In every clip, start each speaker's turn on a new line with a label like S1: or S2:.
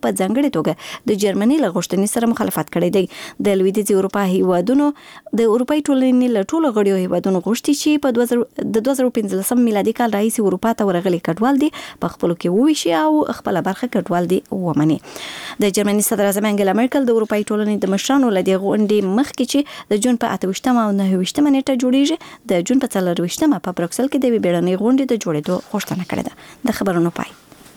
S1: په ځانګړي توګه د جرمني له غوښتنې سره مخالفت کړی دی. د لویدیځ اروپا هیوادونو د اروپאי ټولنې له ټولو غړیو هیوادونو غوښتي چې په 2015 میلادي کال راهیسې اروپا ته ورغلي کډوال دي په خپلو کې وویشي او خپل برخه کډوال دي ومني. د جرمني صدر اعظم انګلا مرکل د اروپאי ټولنې د مشرانو له دې غونډې مخکې چې د جون په 28 او 29 نیټه جوړیږي د جون په 24 په بروکسل کې د بیړنۍ غونډې د جوړېدو غوښتنه کړې ده. د خبرونو پای.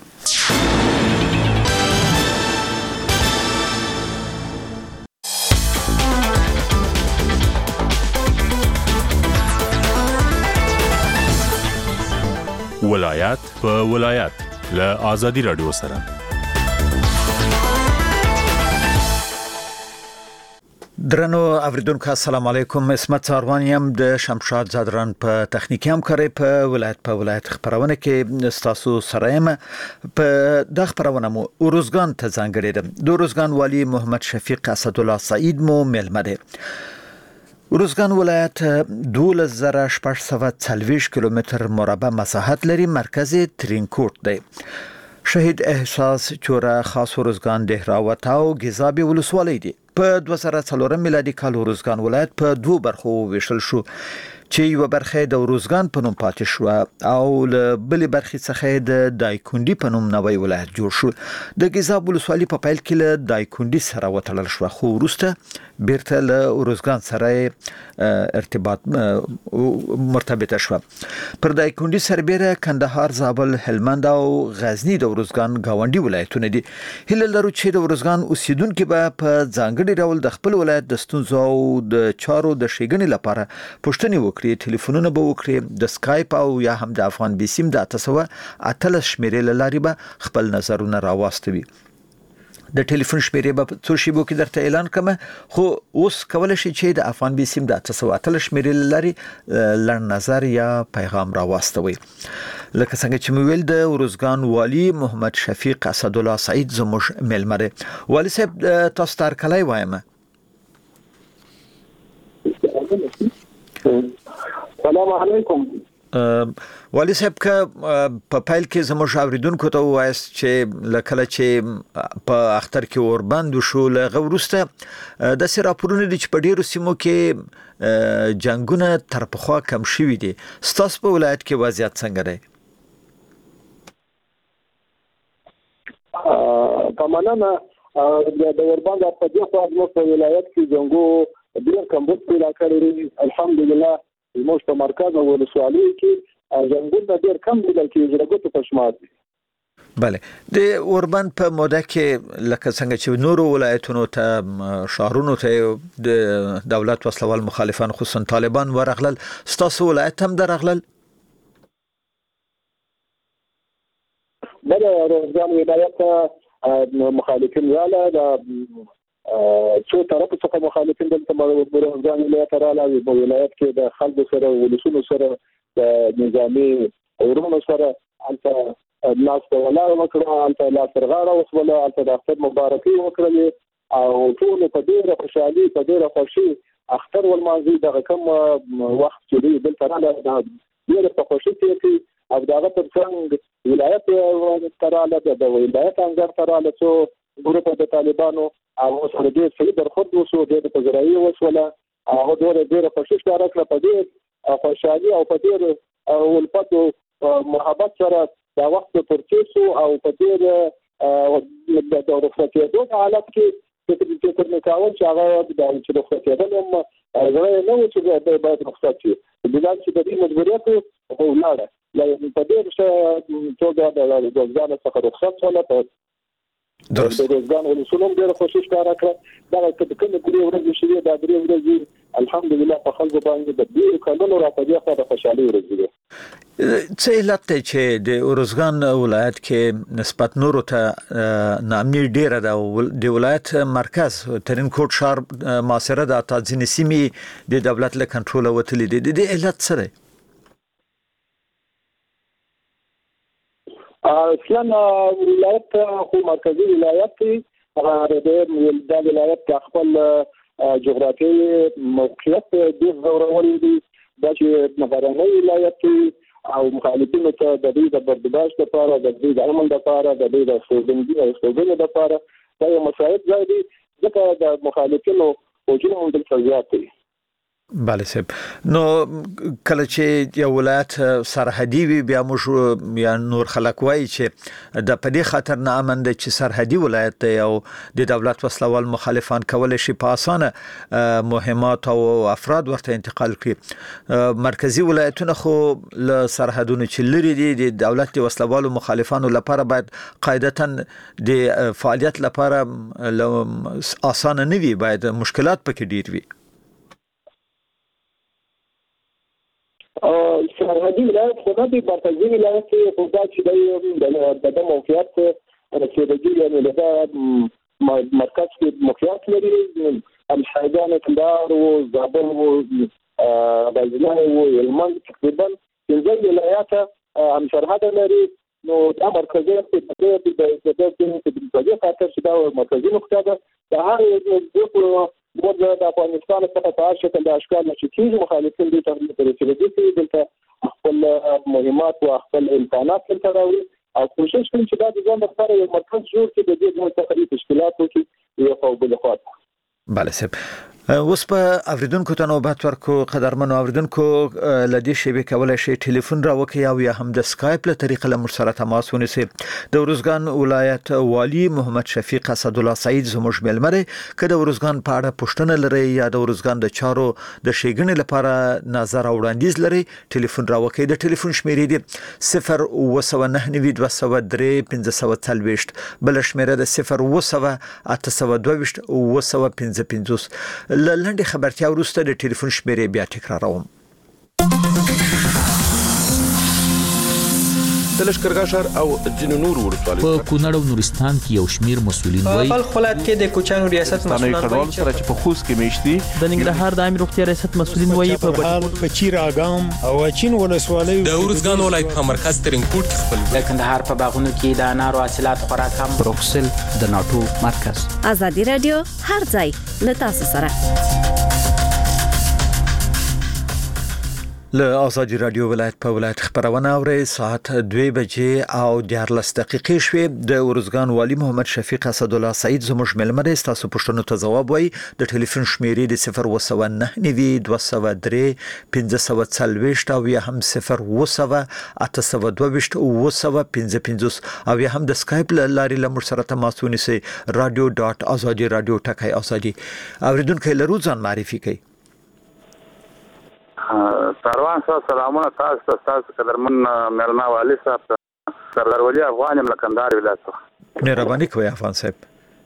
S2: ولایت په ولایت له آزادی رادیو سره.
S3: درنو اوریدونکو السلام علیکم. اسمت ساروان یم د شمشاد زادران په تخنیکی همکاري په ولایت خبرونه کې تاسو سره یم. په د خبرونه مو اروزګان ته ځانګړی ده. د اروزګان والی محمد شفیق اسدالله سعید مو ملمه ده. اروزګان ولایت 12640 کیلومتر مربع مساحت لري. مرکز ترینکوټ دی. شهید احساس چوره خاص اروزګان دهراوت او گزابی ولسوالۍ دي. په 2004 میلادي کال اروزګان ولایت په دوه برخو ویشل شو چې یو برخه د اروزګان په نوم پاتې شو او له بلې برخې څخه د دایکندي په نوم نوی ولایت جوړ شو. د گزاب ولسوالۍ په پیل کې له دایکندي سره وتړل شو خو وروسته بیرته له اروزګان سره ارتباط مرتبط شو. پر دایکندي سربېره کندهار، زابل، هلمند او غزنی د اروزګان گاونډي ولایتونه دي. هله لرو چې د اروزګان اوسیدونکو به په ځانګړي ډول د خپل ولایت د ستونزو او د چارو د ښېګڼې لپاره پوښتنې وکړي. ټلیفونونه به وکړي. د سکایپ او یا هم د افغان بي سیم د 888 شمیرې لاري به خپل نظرونه راوستوي. د ټلیفون شمیرې به څو شیبو کې درته اعلان کوم، خو اوس کولای شي چې د افغان بي سیم د 888 شمیرې لاري لړ نظر یا پیغام راوستوي. لکه څنګه چې مو ویل د اروزګان والی محمد شفیق اسدالله سعید زموږ ملمه ده. والی صاحب تاسو ته کلای وایم.
S4: السلام علیکم.
S3: والی صاحب که په پیل کې زموږ اوریدونکو ته وایست چې لکه چې په اختر کې اوربند شو لغه وروسته د سر راپورونه دي چې په ډیرو سیمو کې جنگونه تر پخوا کم شوي دي. ستاسو په ولایت کې وضعیت څنګه دی؟
S4: کمانه د اوربند په دې خوا زموږ په ولایت کې جنگو ډیر کمبود پیدا کړی. الحمدلله زموږ په مرکز او ولسوالۍ کې جنگونه ډیر کم لیدل کېږي، رګوتو په شمار دي.
S3: بله، د اوربند په موده کې لکه څنګه چې نورو ولایتونو ته شهرونو ته د دولت وسلوال مخالفان خصوصا طالبان ورغلل، ستاسو ولایت هم درغلل؟
S4: بله، اروزګان ولایت مخالفین رااله د څو طرفو څخه مخالفین دلته اروزګان ولایت رااله. په ولایت کې د خلکو سره ولسونو سره د نظامي ورونو سره هلته لاس په ولاړ وکړه، هلته لاس پر غاړه وسوله، هلته د اختر مبارکي وکړلې او ټول په ډېره خوشحالي په ډېره خوښي اختر ولمانځي. دغه کم وخت چې دوی دلته رااله ډېره په خوښي تېر او دغه تر څنګ ولایت ته رااله، د ولایت انګړ ته رااله څو ګروپ د طالبانو او سره ډېر صحیح برخورد وشو، ډېر په زراعي وسوله. هغه ډېره خوښي ښکاره کړه په ډېر خوشحالي او په ډېر الفت او محبت سره دا وخت تر تېر شو او په ډېر د رخصتېدو په حالت کې فکر مې کاوه چې هغه چې رخصتېدل هم زړه نه و چې باید رخصت شي. بلان چې د دې مجبوریت ولاړه په ډېر ښه توګه د اروزګان څخه رخصت شوله. په
S3: درست
S4: د اروزګان ولسونو ډېره خوښي ښکاره کړه. دغه کومې درې ورځې شوې، دا درې ورځې الحمدلله په خلکو باندې د ډېرو کلونو راپدې خوا د خوشحالۍ ورځې دي.
S3: څه علت دی چې د اروزګان ولایت کې نسبت نورو ته ناامني ډیره ده؟ د ولایت مرکز ترینکوټ ښار محاصره ده، تا ځینې سیمې د دولت له کنټروله وتلې دي. د دې علت څه دی؟
S4: اصلا ولایت خو مرکزی ولایت دی. دا ولایت د خپل جغرافیایي موقعیت ډېر ضروري دی. دا چې غرنی ولایت دی او مخالفینو ته د دې د برداشت لپاره د دې د عمل لپاره د دې د سوګندې لپاره دا یو مساعد ځای دی ځکه د مخالفینو حجم هم دلته زیات دی.
S3: بله صاحب، نو کله چې یو ولایت سرحدي وي بیا موږ یا نور خلک وایي چې د پدې خاطر نه امن دی چې سرحدي ولایت دی او د دولت وسلوال مخالفان کولای شي په اسانه مهمات او افراد ورته انتقال کړي. مرکزی ولایتونه خو له سرحدونو چې لري دي د دولت د وسلوال مخالفانو لپاره باید قاعدتاً د فعالیت لپاره اسانه نه وي، باید مشکلات پکې ډیر وي.
S4: سرحدي ولایت خو نه دی، مرکزي ولایت خو دا چې د موقعیت رسېدګي یعنې د مرکز کې موقعیت لري. همشهریان کندهار و، زابل و، غزنی و، هلمند تقریبا 15 ولایات همسرحد لري. نو دا مرکزیت د دې خاطر چې دا مرکزي نقطه ده د هر د افغانستان څخه په هر شکل د اشکال چې کیږي مخالفین دې ته رسېدلي دلته خپل مهمات او خپل امکانات دلته راوړي او کوشش کوي چې دا د ځان لپاره یو مرکز جوړ کړي د دې ډول څخه تشکیلات وکړي یو په بل خوا.
S3: بله صاحب، اوس په اوریدونکو ته نوبت ورکو. قدرمنو اوریدونکو لدی شی به کولای شي ټلیفون راوکي او یا هم د سکایپ له طریقې له موږ سره تماس ونیسي. د ورزګان ولایت والی محمد شفیق اسد الله سعید زموږ ملمره کله د ورزګان په اړه پوښتنه لري یا د ورزګان د چارو د شیګنې لپاره نظر او وړاندیز لري ټلیفون راوکي. د ټلیفون شمیرې دي 029923540 بل شمیره د 0808225 لنډه خبرتیا وروسته د ټلیفون شمیرې بیا تکراروم.
S5: د لشکرګاه ښار او ځینو نورو ولسوالیو
S6: په کونړ او نورستان کې یو شمیر مسولین وایي
S7: په خپلات کې د کوچانو ریاست مسولان
S5: وایي چې په خوست کې میشتي
S7: د ننګرهار د عامه روغتیا ریاست مسولین وایي
S8: په چیر اګام او چین ولسوالیو
S9: د ورزګان ولایت په مرکز ترنګوټ کې خپل
S7: د کندهار په باغونو کې د انارو حاصلات خوراک هم
S6: بروکسل د ناتو مرکز.
S1: ازادي رادیو هر ځای له تاسو سره.
S3: له ازادي رادیو ولایت په ولایت خبرونه اوري. ساعت 2 بجې او 14 دقیقې شوې. د ورزګان والی محمد شفیق اسد الله سعید زموږ ملمره تاسو پوښتنو ته ځواب وایي. د ټلیفون شمیرې د 0199240 او یا هم 0808225 او یا هم د سکایپ لارې له موږ سره تماس ونیسئ. radio.azadi.radio اوریدونکو لرو ځان معرفي کړئ.
S10: سروان صاحب سلامونه تاسو قدرمن ملنا والی صاحب سردار ولی افغان ملکندار ولایت
S3: مهرباني کوي افغان صاحب.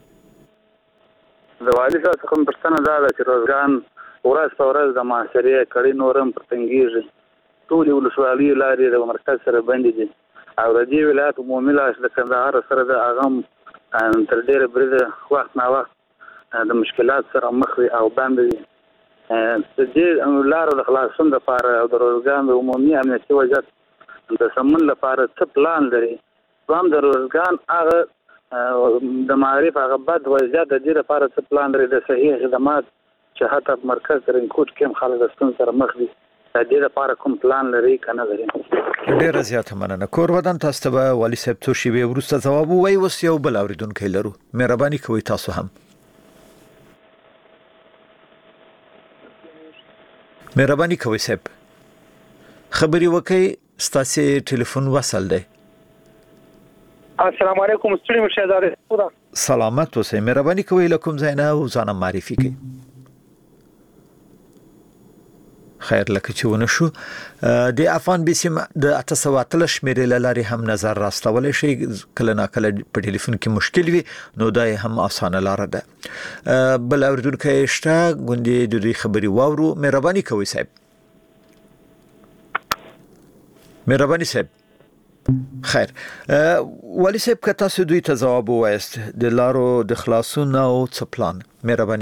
S10: د والی صاحب کوم پرڅنه دا چې روزګان ورځ په ورځ د معاشري کړي نورم پرتنګيږي ټول ولسوالۍ لارې د مرکز سره باندې دي او د دې ولایت عمومي لاس د کندهار سره د اغم تر ډیره برده وخت نه وخت د مشکلات سره مخ او باندې د دې لارو د خلاصون لپاره او د روزګان د عمومي امنیتي وضعیت د سمون لپاره څه پلان لري؟ هم د روزګان هغه د معارف هغه بد وضعیت د دې لپاره څه پلان لري د صحیح خدمات چې حتی مرکز ترنګوټ کې خلک ستون سره مخ دي د دې لپاره کوم پلان لري کنه لري؟
S3: ډیر زیات مننه. کور ودان تاسو ته والی صاحب څو شی به ورسته جواب وایي. وس یو بل اوریدونکو لرو. مهرباني کوئ تاسو هم. مهرباني کوئ صاحب خبري وکي ستاسو ټلیفون وصل دی.
S11: السلام علیکم ستړي مشهدار خدا
S3: سلامت اوسئ. مهرباني کوئ لکم زینا او ځان معرفي کړئ. خیر لکه چې ونه شو د افغان بیسیم د 813 شمیرې لاري هم نظر راستولې شي کله نا کله په ټلیفون کې مشکل وي نو دا هم اسانه لار ده. بل اوریدونکو شته غوندي د دې خبري واورو. مهرباني کوئ صاحب. مهرباني صاحب. خیر والی صاحب که تاسو دوی ته جواب وایست د لارو د خلاصون او څه پلان؟ مهرباني.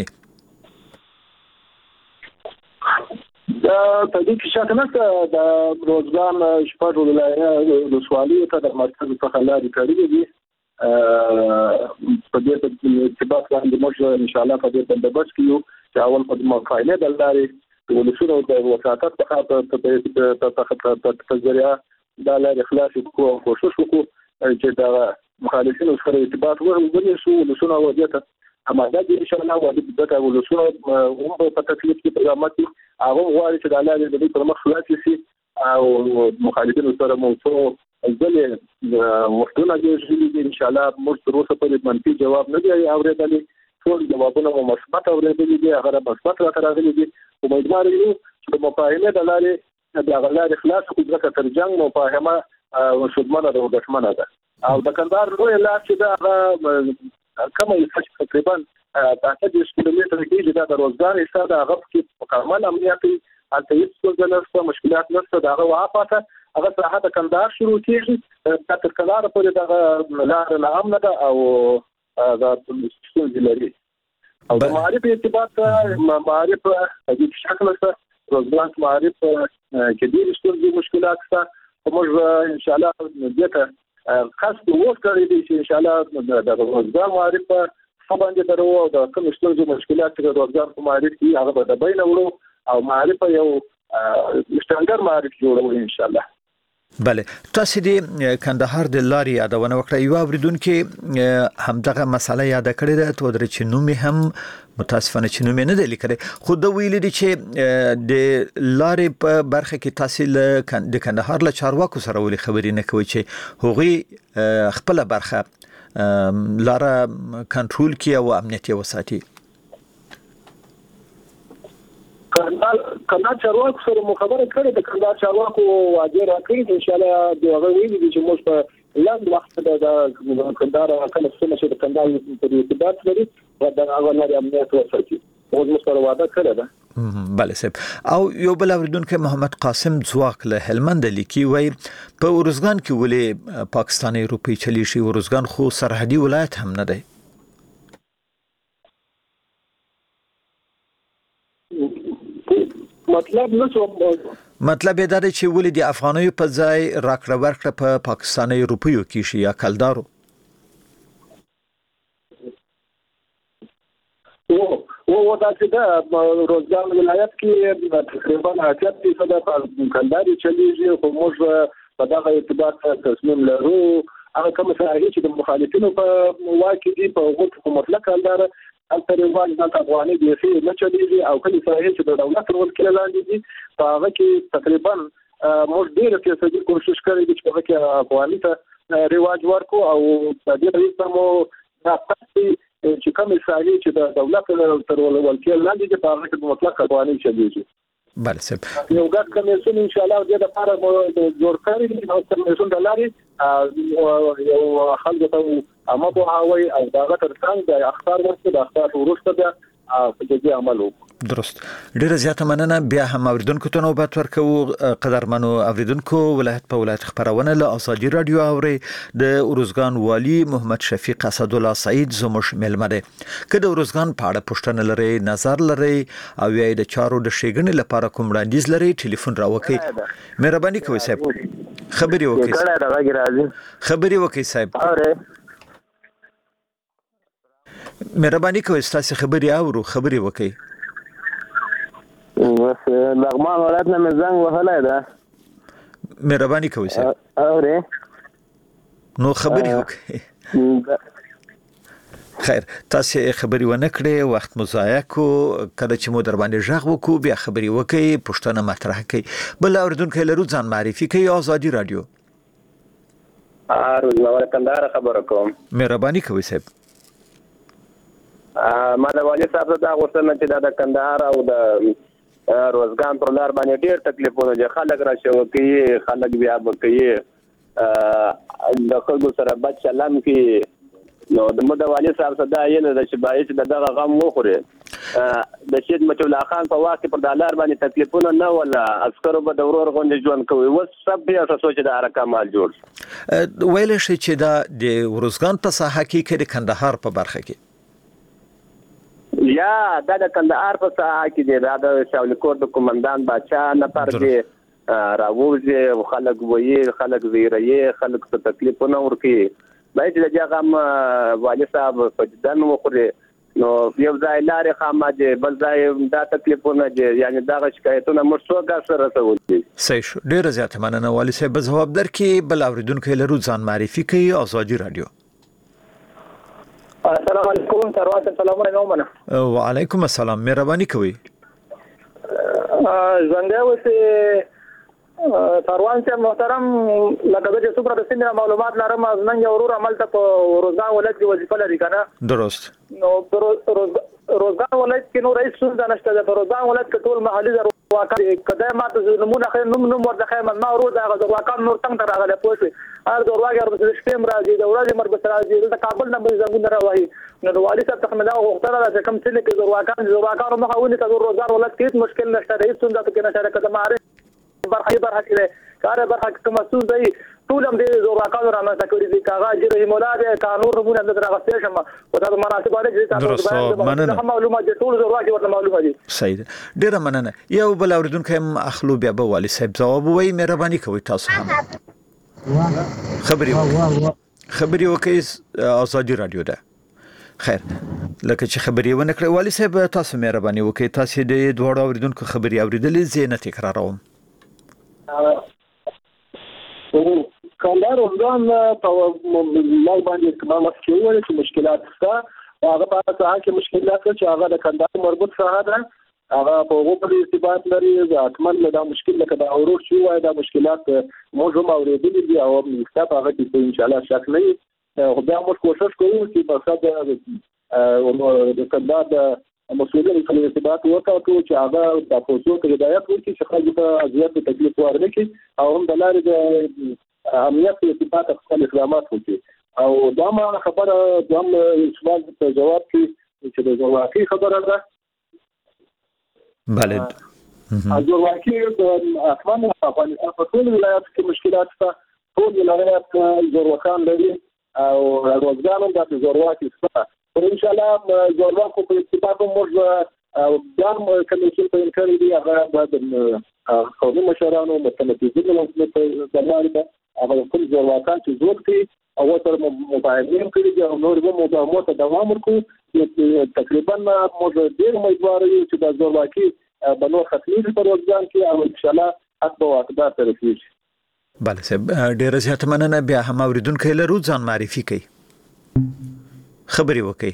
S4: په دې کې شک نشته د روزګان شپږ ولسوالیو ته د مرکز څخه لارې کړې دي. په دې ارتباط باندې موږ ان شاء الله په دې بندوبست کې یو چې اول په مقاله د لارې ولسونو د وساتت په ذریعه دا لارې خلاص کو کوشش وکړو چې دا مخالفینو سره ارتباط ونیسو ولسونو وضعیت اماده دي ان شاء الله وضعیت ولسونو هم په تکلیف کې پیغامات هغه غواړي چې دا لارې د دې پر مخ خلاص شي او مخالفینو سره موضوع ځلې وختونه دي ان شاء الله موږ تر اوسه پورې منفي جواب نه دی اورېدلی ټول جوابونه مو مثبت اورېدلي دي هغه مثبت راغلي دي امیدوار یو چې د مفاهمه د لارې د غلار خلاص کو ځکه تر جنگ مفاهمه شدمنه ده او دښمنه ده او د کندهار لوی لار چې دا کومه یې تقریبا 30 کیلومتر کې د روزګار حساب هغه کې مکمل امنیتي البته هیڅ څه مشکلات نشته دا واپسه هغه ساحه د کندهار شروع کیږي تر کندهار پورې دا لار نه امنه ده او دا څه لري او د معارف ارتباط معارف د شکل سره روزګار معارف کې دي څه مشکلات شته موږ ان شاء الله دغه خاص وکړی دي چې ان شاء الله د روزګار معارف په باندې درو او د کوم څه مشکلات چې روزګار معارف دي هغه به د بین وړو او معارف یو ستاندر معارف جوړو ان شاء الله.
S3: بله تاسو د کندهار د لارې یادونه وکړه یو اوریدونکو همدغه مسله یاد کړې ده تو درې چې نومي هم متاسفانه چې نومي نه دی لیکل خو د ویل دي چې د لارې په برخه کې تاسو د کندهار له چارواکو سره ولې خبرې نه کوي چې هغوی خپل برخه لاره کنټرول کړي او امنیتي وساتي.
S4: کندهار چارواکو سره مخابره کړې د کندهار چارواکو واجب راکړي ان شاء الله دغه ویلي دي چې موږ په لاند وخت د کندهار کله چې د کندهار په ارتباط لري او د هغه لري امنیت وساتي موږ سره وعده کړې ده.
S3: بله صاحب او یو بل اوریدونکو محمد قاسم ځواک له هلمند لیکي وای په ورزګان کې ولې پاکستاني روپی چلی شي ورزګان خو سرحدي ولایت هم نه دی.
S4: مطلب دا
S3: دی چې ولې د افغانیو په ځای راکړه ورکړه په پاکستاني روپیو کې شي یا کلدارو
S4: او دا چې دا روزګان ولایت کې تقریبا 80% په کلداري چلیږي خو موږ په دغه ارتباط تصمیم لرو هغه کوم ساحې چې د مخالفینو په واکې دي په هغه مطلق کلدار التریوان د افغاني دی نه چلیږي او کله ساحې چې د دولت رول کې لاندې دي په هغه کې تقریبا موږ ډېر فیصدي کوشش کړی چې په هغه کې افغاني ته رواج ورکو او په دې ډول مو دا چې کوم ساحې چې د دولت تر ول کې لاندې دي په هغه کې مطلق افغاني چلیږي.
S3: بله صاحب
S4: یو ګډ کمیسیون ان شاء الله د لپاره جوړ کړی دی او کمیسیون د لارې یو خلک ته امر وهاوي او داغه ترڅنګ د اخطار ورته د اخطار وروسته د فجدي عمل
S3: درست ډیره زیاته مننه بیا هم اوریدونکو ته نوبت ورکو قدرمنو اوریدونکو ولایت په ولایت خبرونه له ازادي رادیو اوري د ورزګان والی محمد شفیق اسد الله سعید زموږ ملمه ده کله ورزګان په اړه پوښتنه لري نظر لري او یې د چارو د شېګنې لپاره کوم وړاندیز لري ټلیفون راوکي مهرباني کوئ صاحب خبري وکړئ صاحب مهرباني کوئ تاسو خبري اورو خبري وکړئ
S10: بس لغمان ولایت نه زنګ وهلای ده
S3: مهرباني کوئ صاحب
S10: اورې
S3: نو خبري وکړئ خیر تاسو خبري ونه کړې وخت مضایع کو کله چې مو در باندې ژغ وکړو بیا خبري وکړئ پښتنه مطرح کړئ بل اوریدونکو لرو ځان معرفي کوي ازادي رادیو
S10: روزنامه کندهار خبر کوم
S3: مهرباني کوئ صاحب
S10: ما د والي صاحب دا غوښتنه چې د کندهار او د روزګان پر لار باندې ډېر تکلیفونه دي خلک راشي کوي خلک بیا کوي د خلکو سره بد چلن کوي نو د والي صاحب صدا یې نه چې باید دغه غم وخوري د شهید مجيب الله خان په واقع پر د لار باندې تکلیفونه نه ولا عسکرو به د ورور غونډه ژوند کوي وس سب بیا سوچ د حرکت مال جوړ
S3: ویل شي چې د روزګان په ساحه کې د کندهار په برخه کې
S10: یا د کندهار په ساحه کې د شاولکور د کمانډان بادشاہ نفر دی راوځي خلک وایي خلک زیرایي خلک ته تکلیفونه ورکي باید د جګم والي صاحب په دن وخوري
S11: نو یو ځای لارې خامه دي بل ځای دا تکلیفونه دي یعنی دا شکایتونه موږ څوک سره رسول دي.
S3: صحیح شو. ډیر زیات مننه والي صاحب. جواب درکې بل اوریدونکو لرو ځان معرفي کوي. آزادي رادیو.
S11: السلام علیکم. تروات سلامونه ومنه.
S3: وعلیکم السلام. مهرباني کوي.
S11: څنګه وسه تروان چې محترم لکه چې څومره د سیمه معلومات لرم از نن یو ورور عمل ته په روزګان ولایت کې وظیفه لري کنه.
S3: درست.
S11: نو روزګان ولایت کې نو رئیس څنګه نشته د روزګان ولایت کې ټول محلي ځواکان کده ماته نمونه خیر نوم ورته خیر ما ورو دا ځواکان نور څنګه راغله پوښي هر ځواګر د سیستم راځي د ورځې مربوط راځي د کابل نه به زمون راوي نو والي صاحب څخه مدا وختره چې کم څه کې ځواکان مخاوني ته روزګان ولایت کې مشکل نشته رئیس څنګه کې نشته کده ماره برخه کې کار برخه کې مسؤل دی ټول هم دې زوراکانو رانه تکړی دي کاغه اجر مولا دې قانون ربونه د راغستې شمه او دا مناسب علي چې تاسو معلومات ټول زوراکي ورته معلومات دي.
S3: صحیح. ډیر مننه. یو بل اوریدونکو هم اخلو بیا به والي صاحب جواب وایي. مهرباني کوي تاسو هم خبري وکي. آزادي رادیو ده. خیر لکه چې خبري ونه کړې والي صاحب تاسو مهرباني وکي تاسو د دوړو اوریدونکو خبري اوریدلې زه نه تکراروم.
S4: کله رمضان په لای باندې کومه مشکله چې مشکلات شته هغه په اساس کې مشکلات چې هغه د کندهار مربوط ساحه ده هغه په وګړي ارتباط لري ځکه دا مشکل لکه دا اورور شو وای دا مشکلات موږ هم اوریدلې دي او مستقبل هغه چې ان شاء الله شک نه خو بیا موږ کوشش کوو چې مقصد د کندهار مسؤلین په ارتباط وکړو چې هغه د پوسټو کې هدایت وکړي چې خلک ته زیات تکلیف ورنه کړي او هم د لارې د امنیت په ارتباط خپل اقدامات وکړي او دا ما خبره دوم سوال ته جواب کې چې د واقعي خبره ده.
S3: بله.
S4: د واقعي د افغان په ټول ولایت کې مشکلات شته. ټول ولایت زورواکان لري او روزګان هم د زورواکي شته. ان شاء الله زورواکو په اتفاق موږ بیا کمیشن په انکار دي هغه د قومي مشرانو متمدنینو په دلالت ده هغه ټول زورواکان چې زور کوي او تر مباينین کوي او نور به مداومات دوام ورکړي. تقریبا موږ ډیر امیدوار یو چې د زورواکي بنو ختمي په روزګان کې او ان شاء الله حق به واقعیت ترسي.
S3: بله صاحب ډیر زیات مننه. بیا هم اوریدونکو لرو ځان معرفي کوي. خبري وکي.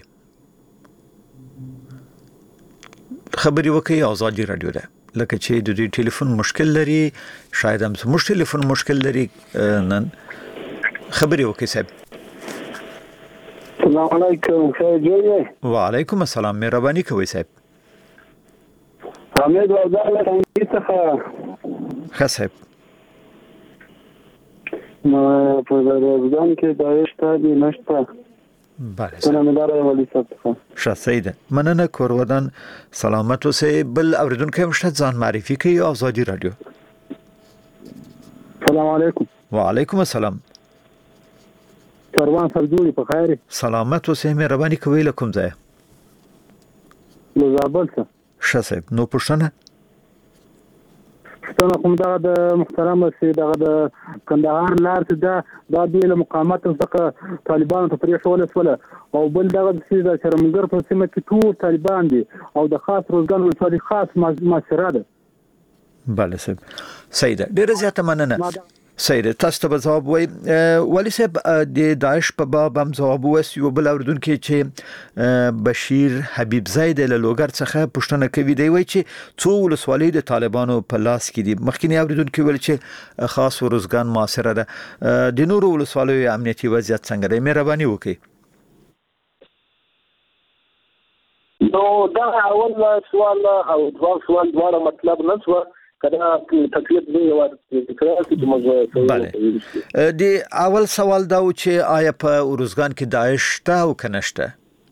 S3: آزادي رادیو ده. لکه چې د دې ټلیفون مشکل لري شاید هم زموږ ټلیفون مشکل لري نن. خبري وکي صاحب.
S11: السلام علیکم. خیر جوړ.
S3: وعلیکم السلام. مهرباني کوي صاحب.
S11: حمید وزارت څخه
S3: ښه صاحب.
S11: نو په روزګان کې داعش ته دي نشته.
S3: بله.
S11: سلامدار والي صاحب.
S3: شاسیده. مننه کورودان سلامت اوسئ. بل اوریدونکو هم شته ځان معرفي کوي. آزادي رادیو.
S11: السلام علیکم.
S3: وعلیکم السلام.
S11: کاروان صاحب جوړی په خیر.
S3: سلامت اوسئ. مهرباني کوي. لکم ځای.
S11: له زابل څخه.
S3: شاسیب نو پښتنه
S11: ستنه کوم د محترم سي د کندهار لار څخه د دې مقامات څخه طالبان ته پرې شول او بل دغه د شرمګر په سیمه کې ټول طالبان دي او د خاص روزګان ولسوالۍ خاص معاشره ده.
S3: بله صاحب. سیده ډیره زیاته مننه. سیده تاسو ته جواب وای ولی صاحب د داعش په باب هم جواب وس یو بل اوردونکو چې بشیر حبیب زید له لوګر څخه پښتنه کوي دی وای چې څو ولسوالۍ د طالبانو په لاس کې دي. مخکینی اوردونکو ول چې خاص روزګان معاشره ده د نورو ولسوالۍ امنیتي وضعیت څنګه دی. مهرباني وکړئ.
S4: نو دا اول سوال او دوه سوال دواړه مطلب نه شو کله تکلیف دی او تکرار چې موږ
S3: بله دی اول سوال دا و چې آیا په روزګان کې داعش شته او که نشته؟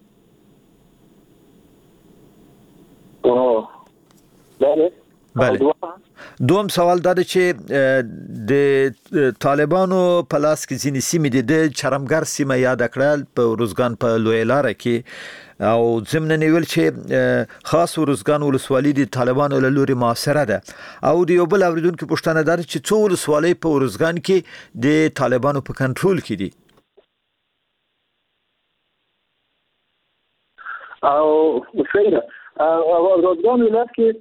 S3: بله. دوم سوال دا چې د طالبانو په لاس کې ځینې سیمې دي د چرمګر سیمه یاد کړل په روزګان په لوی لاره کې او ضمن نیول چې خاص روزګان ولسوالۍ د طالبانو له لوري معاصره ده او د یو بل اوریدونکو پوښتنه ده چې څو ولسوالۍ په روزګان کې د طالبانو په کنټرول کې دي.
S4: او وسیله او روزګان ولایت کې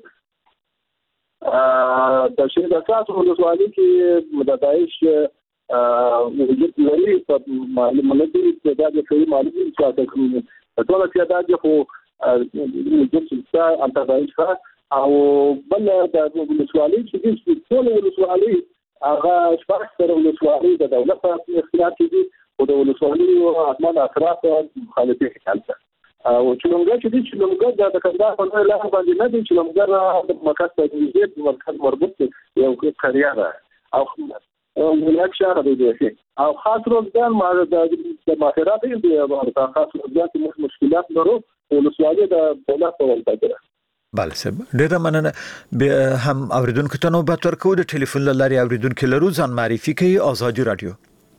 S4: د شهید اساس ولسوالۍ کې د داعش وجود لري په معلومه دي چې دا د کوي معلومه چې ټول تعداد خو وجود څه انت داعش او بل د ولسوالۍ چې ټول ولسوالۍ هغه شپږ سره ولسوالۍ د دولت په اختیار کې دي او د ولسوالۍ او احمد اطراف مخالفت کوي او چې لومګر د کندهار په لور لاره باندې نه دي چې لومګر د مرکز ته د مرکز مربوط یو قريه ده او ولایت شهر دی او خاص روزګان ما د ماهرات دی او خاص روزګان کې مشکلات لرو ولسوالۍ د دولت په وړاندې ده.
S3: بله صاحب ډیره مننه. به هم اوریدونکو ته نوبت ورکوو د ټلیفون له لارې اوریدونکو لرو ځان معرفي کوي آزادي رادیو.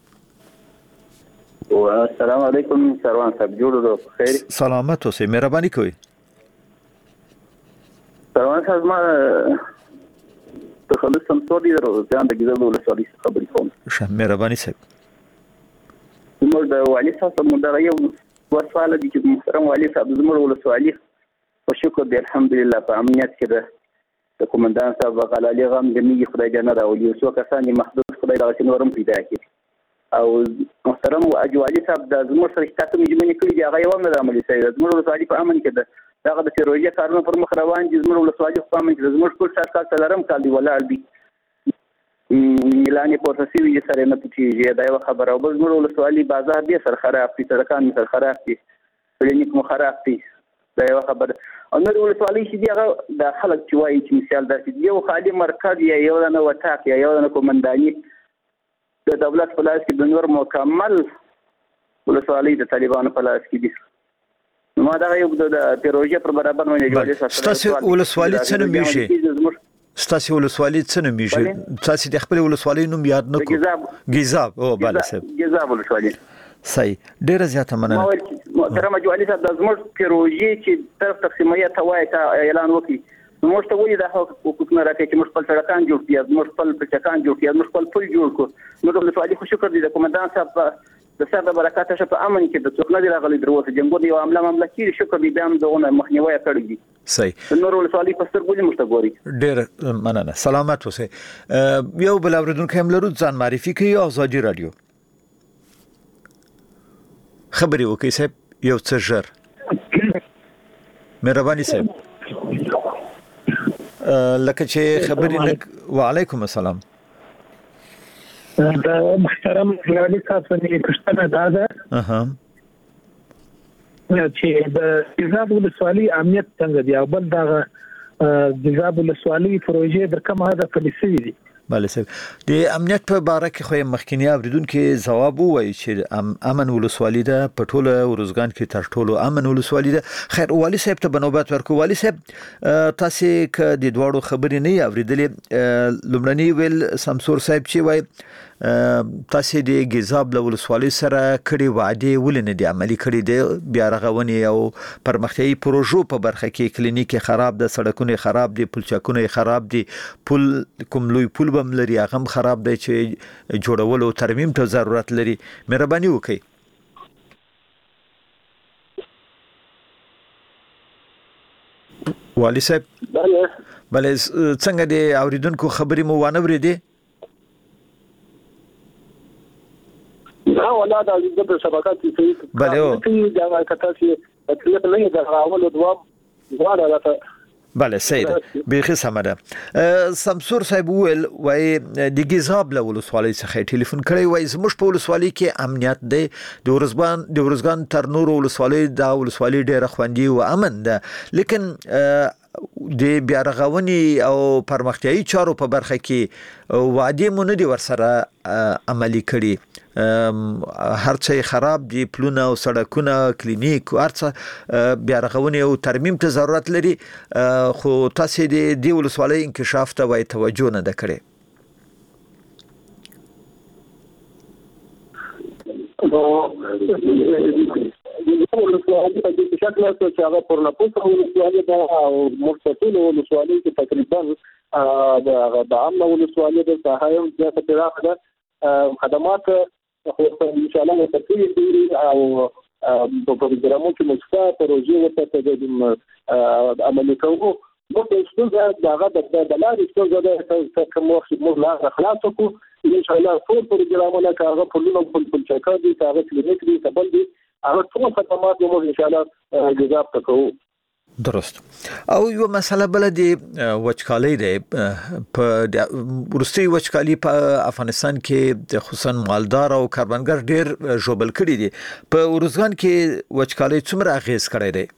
S10: السلام علیکم سروان صاحب جوړو خیر
S3: سلامت اوسئ مهرباني کوئ.
S10: سروان صاحب ما تخلص سمسور دي ځان د ګیزاب ولسوالۍ خبرې کوم.
S3: ښه مهرباني صاحب.
S10: زموږ د والي صاحب مدغه یو ورسواله دي چې محترم والي صاحب زموږ ولسوالۍ په شکر دی الحمدلله په امنیت کې د کومندان صاحب غلالي غم د میږي خدای جنت راولي څو کسان محدود خدای دغه نورم پیدا کړي او محترم اجوالي صاحب د زموږ سره تاسو مجمنه کړی دی هغه یو نه عملي شوی زموږ ولسوالۍ په امن کې ده دغه د پروژې کارونه پر مخ روان دي زموږ ولسوالۍ په امن کې زموږ ټول سرکار څلورم کال دی ولاړ دي اعلان پورتسي وی سره نه پټیږي دا یو خبره او زموږ ولسوالۍ بازار دی سر خراب دي سرکان سر خراب دي کلینیک مو خراب دي دا یو خبره او نور ولسوالۍ چې دی هغه د خلک چې وایي چې مثال دا یو خالي مرکز یا یو نه وټاک یا یو نه کومنداني د دولت په لاس کې د نور مکمل ولسوالۍ د طالبانو په لاس کې دي ما دا یو د پروژې پر برابر نه جوړې
S3: ستاسو ولسوالۍ څه نوم یې ستاسو ولسوالۍ څه نوم یې تاسو د خپل ولسوالۍ نوم یاد نه کوئ ګیزاب او بله صاحب
S10: ګیزاب ولسوالۍ
S3: صحیح ډیره زیاته مننه.
S10: محترم اجوالي صاحب د زموږ پروژې چې طرف تقسیميه ته وایي ته اعلان وکړي موږ ته ولې د حقوق نه راکړي چې موږ خپل سړکان جوړ کړو موږ خپل پلچکان جوړ کړو موږ خپل پل جوړ کړو نو د ولسوالۍ خو شکر دي د کومندان صاحب د سر د برکات شه په امن کې د څوک نه دی راغلی دروته جنګو دی او عمله کې شکر دي بیا هم دغه مخنیوي کړی دي.
S3: صحیح
S10: نور ولسوالۍ په سترګو موږ ته ګوري.
S3: ډیر مننه سلامت اوسئ. یو بل اوریدونکو هم لرو ځان معرفي کوي آزادي رادیو. خبري وکي صاحب یو څه ژر مهرباني صاحب لکه چې خبري وعلیکم السلام
S12: د محترم والي صاحب څخه پوښتنه ده چې د ګیزاب ولسوالۍ امنیت څنګه دی او بل د ګیزاب ولسوالۍ پروژې د کوم هدف پالیسي دي.
S3: بله صاحب د امنیت په باره کې خو مخکینی اوریدونکو ځواب وایي چې امن ولسوالۍ ده په ټوله ورزګان کې تر ټولو امن ولسوالۍ ده. خیر والي صاحب ته بنوبت ورکو. والي صاحب تاسو ک د دوړو خبرې نه اوریدلې لومړنی ویل سمسور صاحب چې وایي تاسو د ګیزاب له ولسوالۍ سره کړي وعده ولنه دي عملی کړي دي بیا رغونی او پرمختیايي پروژو په برخه کې کلینیک خراب ده سړکونه خراب دي پلچکونه خراب دي پل کوم لوی پل بم لري هغه خراب دی چې جوړول او ترمیم ته ضرورت لري مهرباني وکړئ. والي صاحب بله څنګه د اوریدونکو خبرې مو وانه ورېدې؟
S4: دا ولا د شبکات چې
S3: بله
S4: دا کته چې اطلاق نه د اول دوه راځه.
S3: بله صحیح ده بیخي سمه ده. سمسور صاحب ویل وای د ګیزاب له ولسوالۍ څخه ټلیفون کړی وای زموږ په ولسوالۍ کې امنیت دی د ورزګان تر نورو ولسوالۍ دا ولسوالۍ ډیره خوندي او امن ده لیکن د بیا رغونی او پرمختیايي چارو په برخه کې وعده مونږ دي ورسره عملی کړي هر څه خراب دي پلونه او سړکونه کلینیک هر څه بیا رغونی او ترمیم ته ضرورت لري خو تاسو د دې ولسوالۍ انکشاف ته وای توجه نه کړئ.
S4: ولسوالۍ په دې شکل چې هغه پر نپوسه ولسوالۍ ده او مرتفع ولسوالۍ کې تقریبا د عامه ولسوالۍ د ساحه زیاته پراخه ده خدمات خو ان شاء الله متفقين او په پروګرامونو کې مستقیم پروژې ورته عملي کوو. نو په ستونزه دغه د لارې ستونزه ده کوم وخت موږ لا خلاص کو ان شاء الله ټول پروګرامونه کاغه په چکر دي کاغه کلینیک دي تبل دي هغه ټول خدمات موږ ان شاء الله جذاب تکو.
S3: درست. او یو مسله بل دی وچکالي دی په ورستي وچکالي په افغانستان کې خصوصا مالدار او کاربنګر ډیر جوبل کړي دي. په ورزګان کې وچکالي څومره اغیز کړی دی؟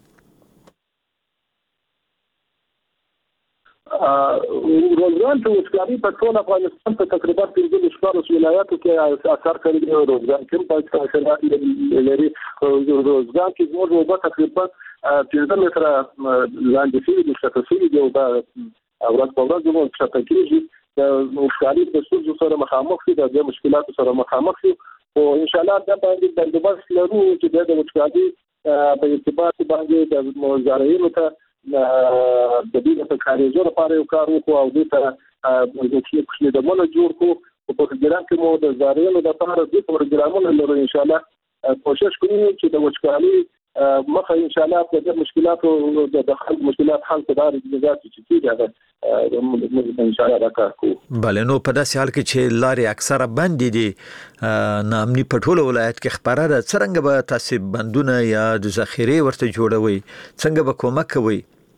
S4: روزګان په وچکالي په ټول افغانستان په تقریبا 15 ولایاتو کې اثر کړی دی. روزګان کې په شرایط لري روزګان کې زموږ وبا تقریبا 15 متره لاندې شوی د شتاسي دی او دا ورځ په ورځ زموږ شتاکیږي د وچکالي په ستونزو سره مخامخ دي د مشکلاتو سره مخامخ دي او ان شاء الله دا باندې بندوبست لرو چې د وچکالي په ارتباط باندې د مزارعینو ته د دې په کاریزونو لپاره یو کار وکړو او د څه د مونږ جوړ کو په پروګرام کې مو د زارینو د لپاره د پروګرامونو لرو ان شاء الله کوشش کوو چې د وچکالي مخه ان شاء الله د مشکلاتو د خلک مشکلات حل کړي د ځات چې کیږي ان شاء الله راکړو.
S3: بل نو په داسې حال کې چې لارې اکثره بند دي نامني په ټولو ولایت کې خبره ده څنګه به تاسو بندونه یا د ذخیره ورته جوړوي څنګه به کومک کوي؟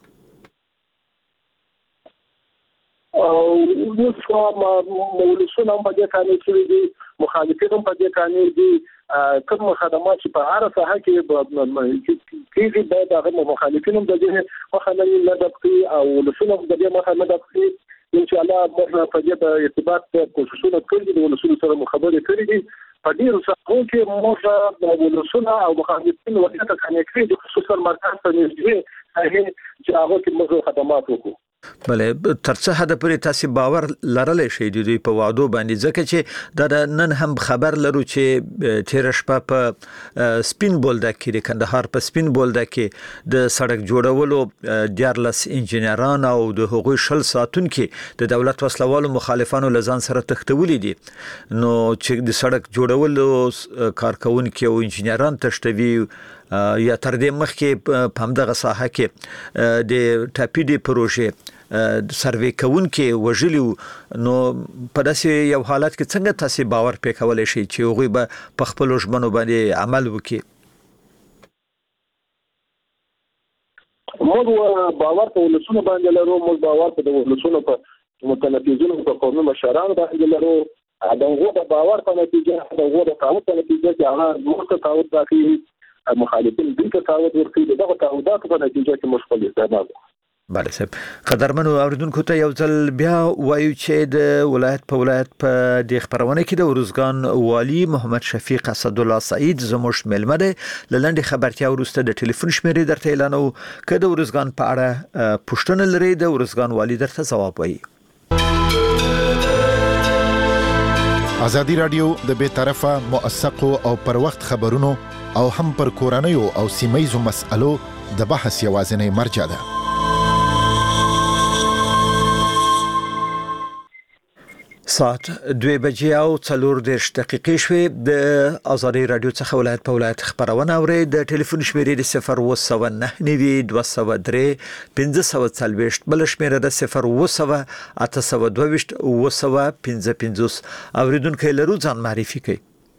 S4: او نو مولسونه په دې کانې کې دي مخالفین په دې کانې دي کوم خدمات چې په هر ساحه کې باید هغه مخالفین د دې مخالفین نه دقیق او ولسونه د دې مخالفین دقیق ان شاء الله موږ په دې ارتباط کوششونه کړی دي ولسونه سره مخابره کړی دي په دې ساحو کې موږ د ولسونه او مخالفین وخت کانې کړی دي خصوصا مرکز ته نږدې چې هغه کې موږ خدمات وکړو.
S3: بله تر څه حد پورې تاسو باور لرلی شئ د دوی په وعدو باندې ځکه چې دا نن هم خبر لرو چې تیر شپه په سپین بولدک کې د کندهار په سپین بولدک کې د سړک جوړولو 14 انجنیران او د حقوقي شل ساتونکو د دولت وسلوالو مخالفانو لزان سره تختولې دي نو چې د سړک جوړولو کارکونکو او انجنیران تشتوي یا تر دې مخکې په همدغه ساحه کې د ټاپي دی پروژه سروې کوونکې وژلي نو په داسې یو حالت کې څنګه تاسو باور پې کولای شئ چې هغوی به په خپلو ژمنو باندې عمل وکړي؟
S4: موږ باور په ولسونو باندې لرو موږ باور په ولسونو په متنفذینو په قومي مشرانو باندې لرو دغه د باور په نتیجه دغه د تعهد په نتیجه چې هغه موږ تعهد راکړي مخالفین دغه تعهد ورکړي دغه تعهدات په نتیجه کې مشکل استعمال.
S3: بله صاحب قدرمنو اوریدونکو ته یو ځل بیا وایو چې د ولایت په د خبرونه کې د ورزګان والی محمد شفیق اسد الله سعید زموږ ملمه ده لنډه خبرتیا ورسته د ټلیفون شمیرې درته اعلانو کړه د ورزګان په اړه پوښتنه لري د ورزګان والی درته جواب وایي.
S13: ازادي رادیو د بے طرفه موثقو او پر وخت خبرونو او هم پر کورنیو او سیمایزو مسألو د بحث یوازینی مرجع ده.
S3: ساعت 2 بجې او 40 دقیقې شوې د ازادي رادیو څخه ولایت په ولایت خبرونه اوري د ټلیفون شمیرې د 009 203 1540 بل شمیره د 0 822 اوریدونکو لرو ځان معرفي کړئ.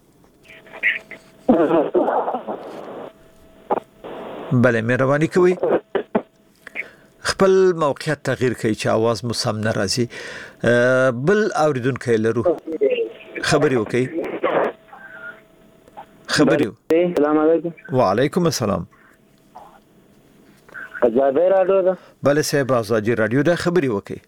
S3: بله مهرباني کوئ خپل موقعیت تغییر کړئ چې आवाज مو سم نه راځي. بل اوریدونکو لرو خبري وکړئ.
S14: السلام علیکم.
S3: وعلیکم السلام.
S14: ازادي رادیو ده.
S3: بله صاحب ازادي رادیو ده خبري وکړئ.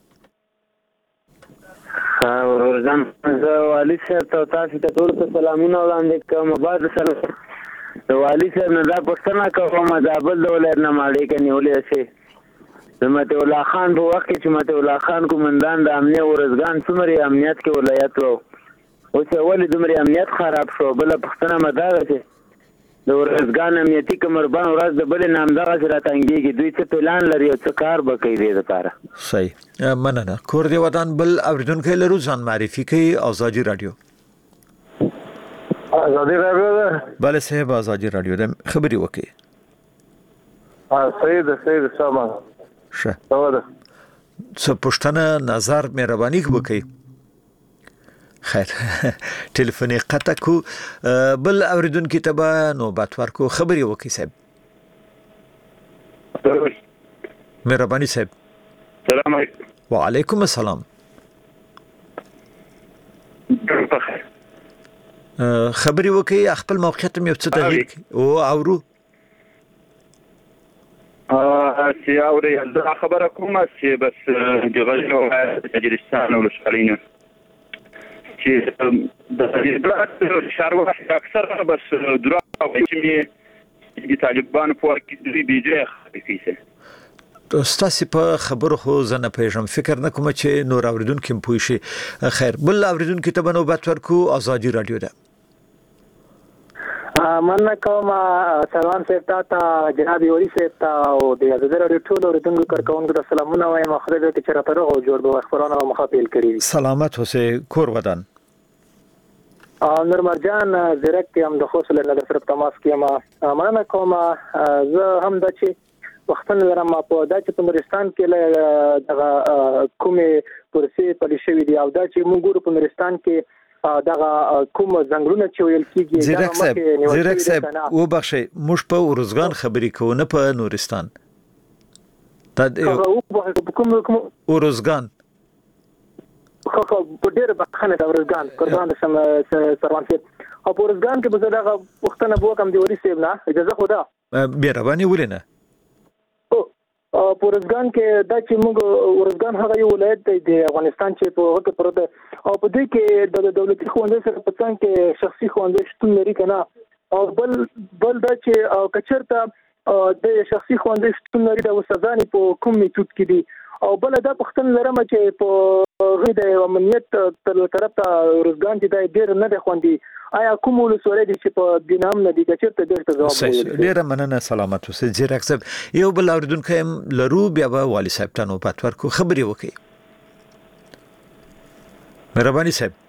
S14: ورځم زه والی صاحب ته تاسو ته ټول سلامونه وړاندې کوم. بعد سره د والی صاحب نه دا پوښتنه کوم دا بل ولایت نه ماړې کني ولې شي مته الله خان په وخت کې چې مته الله خان کومندان د امنیت ورزګان څومره امنیت کې ولایت وو او چې ولې دومره امنیت خراب شو بل پښتنه مدار شي د ورزګان امنیتي کمربان ورځ د بل نامدار سره تنګيږي دوی څه پلان لري او څه کار به کوي دې لپاره.
S3: صحیح مننه. کور دی ودان بل اوریدونکو لرو ځان معرفي کوي ازادي رادیو.
S4: ازادي راډیو ده.
S3: بله صاحب ازادي راډیو ده، خبري وکي.
S4: سید سامان
S3: شه څه پښتنه نظر مهرباني وکي. خیر ټلیفوني قطع کو بل اوریدونکو ته به نوبت ورکو. خبري وکي صاحب. مهرباني صاحب.
S10: السلام علیکم.
S3: وعلیکم السلام. خبري وکي خپل موقعیت مې څه تغییر او اورو
S10: چې اوري دا خبره کومه چې بس د غزنو تاجرستان او لشکرینه چې د بلاد شارو اکثر بس درا او چې د طالبان په کې د بیجه خفيسه
S3: ستاسو په خبرو خو زنه پېژم فکر نه کوم چې نور اوریدونکو پوي شي. خیر بل اوریدونکو ته به نوبت ورکو. ازادي راډیو ده.
S11: مننه کوم سلام صاحب ته جناب ولی صاحب ته او د ازادي راډیو ټول اوریدونکو کارکونکو ته سلامونه وایم. خدای دې چې راته روغ جوړ به خبرونه مخاپیل کړی.
S3: سلامت اوسه کور ودان.
S11: نور مرجان زیرک هم د خوصله نه در تماس کیم. مننه کوم زه هم د چې وختونه لرم په د چې په نورستان کې دغه کومه پرسه پلي شوی دی او دا چې موږ په نورستان کې دغه کوم زنګلونه چې ویل کیږي.
S3: زیرک صاحب و بخښي موږ په ورزګان خبرې کوو نه په نورستان.
S11: کوم
S3: ورزګان
S11: خو په ډېر بخښنه د ورزګان قربان سم سروان صاحب او په ورزګان کې به دغه وختونه بو کم دی وری صاحب نه اجازه خدا
S3: مهرباني ولینه.
S11: په ورزګان کې دا چې موږ ورزګان هغه یو ولایت دی د افغانستان چې په هغه کې پروت او په دې کې د دولتي ښوونځي سره په څنګ کې شخصي ښوونځي شتون لري کنه او بل دا چې کچرته د شخصي ښوونځي شتون لري د استادانو په کوم میتود کې دي او بل دا پښتون لرم چې په غي د امنیت تر طرف ته ورزګان چې د ډیر نه خوندي آیا کوم ولسوالۍ دي چې په دینام نه دي کچرته ډیر ځواب
S3: ډیر مننه. سلامت اوسه. زیرک صاحب یو بل اوریدونکو لرو بیا به والی صاحب ته نوبت ورکو. خبري وکي. مهرباني صاحب.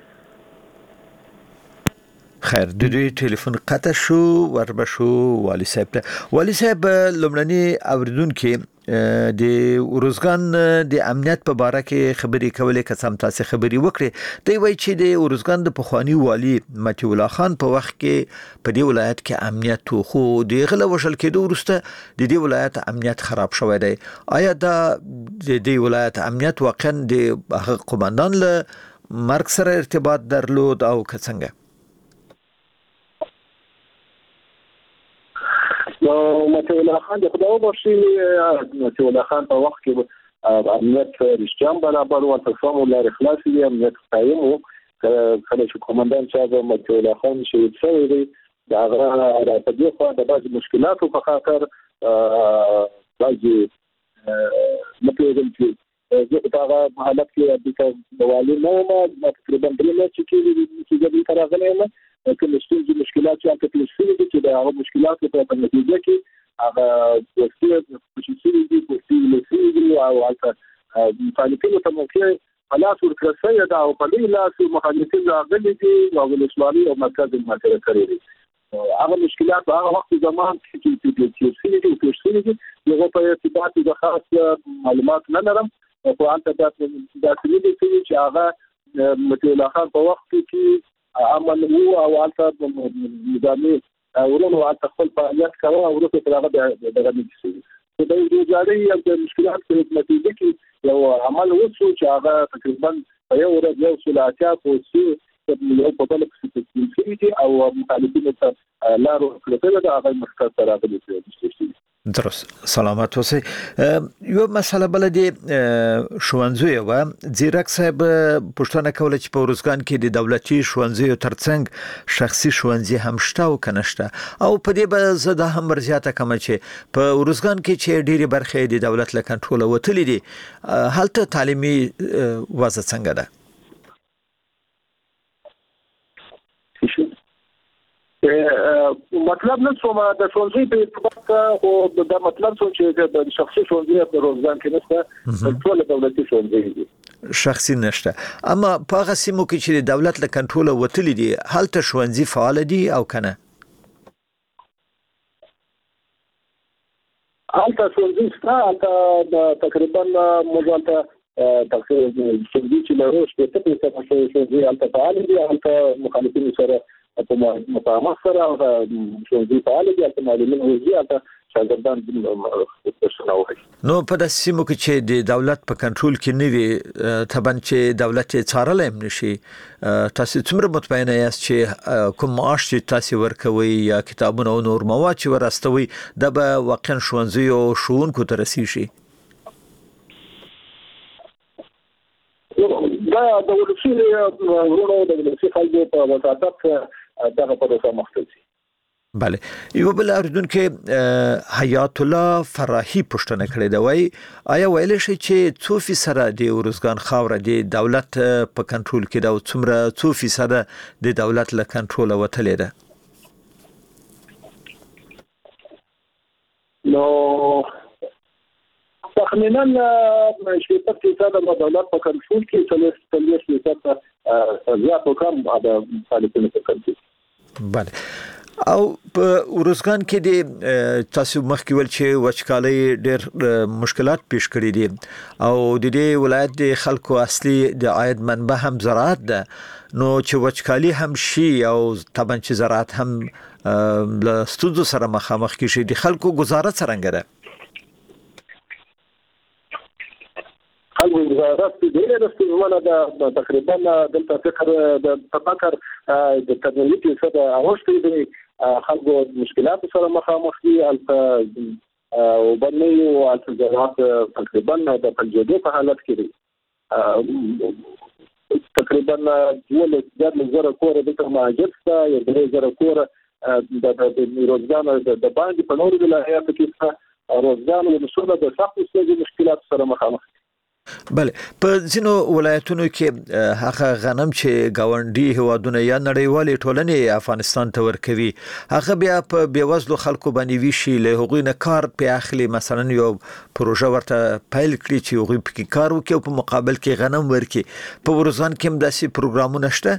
S3: خیر د دې ټلیفون قطع شو وربشو والی صاحب ته. والی صاحب لمړنی اوریدونکو د ورزګان د امنیت په اړه کې خبري کولې قسم تاسو خبري وکړي. دی وایي چې د ورزګان د پخوانی والی متي الله خان په وخت کې په دې ولایت کې امنیت خو د غله وشل کېدو وروسته د دې ولایت امنیت خراب شوی دی. آیا دا د دې ولایت امنیت واقعا د قومندان له مرګ سره ارتباط درلود او څنګه؟
S4: متي الله خان د خدای وبخښي متي الله خان په وخت کې امنیت رښتیا برابر او تفاهم لري خلاص دي امنیت قائم او کله چې کومندان صاحب متي الله خان شهید شوی دی دا غره په دې خوا د بعض مشکلاتو په خاطر بعضي متوجه چې دا حالت کې د والي نو تقریبا درې چې د دې راغلي کوم مشکلات چې تاسو لسي دي چې دا مشکلات په نتیجه کې هغه وسیله دي او حتی طالبانو ته موقع خلاص ورکړی دا او په دې لاس مخالفین راغلي دي او ولسوالي او مرکز ماته کړی دي. هغه مشکلات هغه وخت زمان چې یو په ارتباط د خاص معلومات نه لرم او په انت د دې چې هغه متي الله خان په وخت کې عمل او حالت نظامي ورونو حالت خپل فعالیت کوي او ورته هغه دغه نشي د دې جاري د مشکلات په نتیجه کې یو عمل وشو چې هغه تقریبا یو ورځ یو سلاطات او یو په بل کې او مخالفینو ته لارو کړل دا هغه مرکز سره راغلي.
S3: درست. سلامت اوسئ. یو مسله بل دی ښوونځي و زیرک صاحب پښتنه کوله چې په ورزګان کې د دولتي ښوونځي ترڅنګ شخصي ښوونځي هم شته او کنهشته او په دې به زده هم ورزياته کوم چې په ورزګان کې چې ډېری برخې د دولت له کنټرول وتلې دي هلته تعلیمي وضع څنګه ده؟
S4: مطلب نه څوم د ښوونځي په ارتباط او د مطلب څو چې د شخصي ښوونځي په روزګان کې نشته ټول دولتي ښوونځي دي
S3: شخصي نشته اما په هغه سیمو کې چې د دولت له کنټرول وتلي دي هلته ښوونځي فعال دي او کنه
S4: هلته ښوونځي شته هلته تقریبا مجالته تقریبا ښوونځي چې له روش په تاسو ښوونځي هلته فعال دي هلته مخالفین سره په مقامات سره او ښوونځي فعال دي هلته معلمین وزي هلته شاګردان
S3: نو په داسې سیمو کې چې د دولت په کنټرول کې نه وي طبعا چې دولت یې څارلی هم نشي تاسو څومره مطمئنه یاست چې کوم معاش چې تاسو ورکوي یا کتابونه او نور مواد چې ورستوي د به واقعا ښوونځي او ښوونکو ته رسیږي
S4: دا د ولسی ورونو د ولسی خلکو په وساطت دغه پروسه مختصي
S3: بله یو بل اوریدونکو حیات الله فراحي پوښتنه کړې ده وای آیا ویل شي چې 2% د ورزګان خاور د دولت په کنټرول کې دا څومره 2% د دولت له کنټرول وتلې ده
S4: نو تخمیناً 80% د دولت په کنټرول کې 30% زیات او کم د فعالیتونو په کنټرول
S3: بله او په ورزګان کې د تاسو مخکې ول چې وچکالي ډېر مشکلات پیش کړي دي او د دې ولایت د خلکو اصلي د عاید منبع هم زراعت ده نو چې وچکالي هم شي او طبعا چې زراعت هم له ستونزو سره مخامخ کیږي د خلکو گزاره څنګه ده
S4: خلکو گزارات ډېر رسېدونه ده تقریبا دلته فکر د تفکر د تکنالوژي سره اوښتي دي خلکو مشکلات سره مخامخ دي او باندې او التزامات تقریبا د پنځه په حالت کې دي تقریبا 2000 کور د مهاجرت یا 3000 کور د روزګان د باندې په نورو ولایاتو کې روزګان او مسوله د سختو مشکلات سره مخامخ
S3: بله په ځینو ولایتونو کې هغه غنم چې گاونډي هوادونه یا نړیوالې ټولنې افغانستان ته ورکوي هغه بیا په بیوزلو خلکو باندې ویشي له هغوی نه کار په اخلي مثلا یو پروژه ورته پیل کړي چې هغوی پکې کار وکړي او په مقابل کې غنم ورکړي په ورزګان کې هم داسې پروګرامونه شته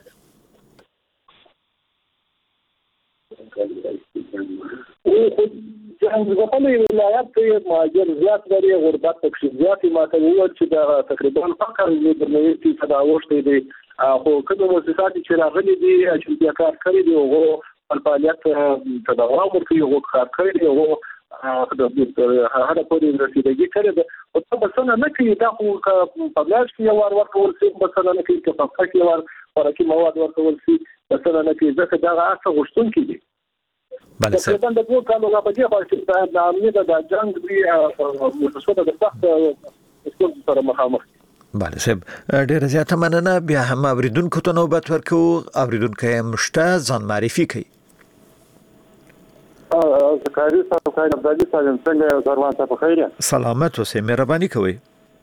S4: څنګه په ولایت کې مهاجر زیات لري غربت پکې زیات ماته وایي چې دا تقریبا فقر د نوې چې تداوښت دي خو کوم مؤسسات چې راغلي دي چې بیا کار کوي دي او فعالیت تداوم کوي او کار کوي دي او هغه په دې رسیدګي کړي ده او په څنګه نه کوي دا خو په بلاش کې یو ورکول شي په څنګه نه کوي چې په فقر کې ورکې مواد ورکول شي په څنګه نه کوي ځکه دا هغه غوښتون کې دي
S3: بله سر
S4: د دوه کالو په دې خوا چې د امنیت د جنگ دی مؤسسات د سخت ستونزو سره مخامخ
S3: بله سب ډیره زیاته مننه بیا هم اوریدونکو ته نوبت ورکو اوریدونکو مشته ځان معرفي کوي
S15: زکاری صاحب خیر عبدالله صاحب څنګه سروان صاحب خیر
S3: سلامت اوسئ مهرباني کوئ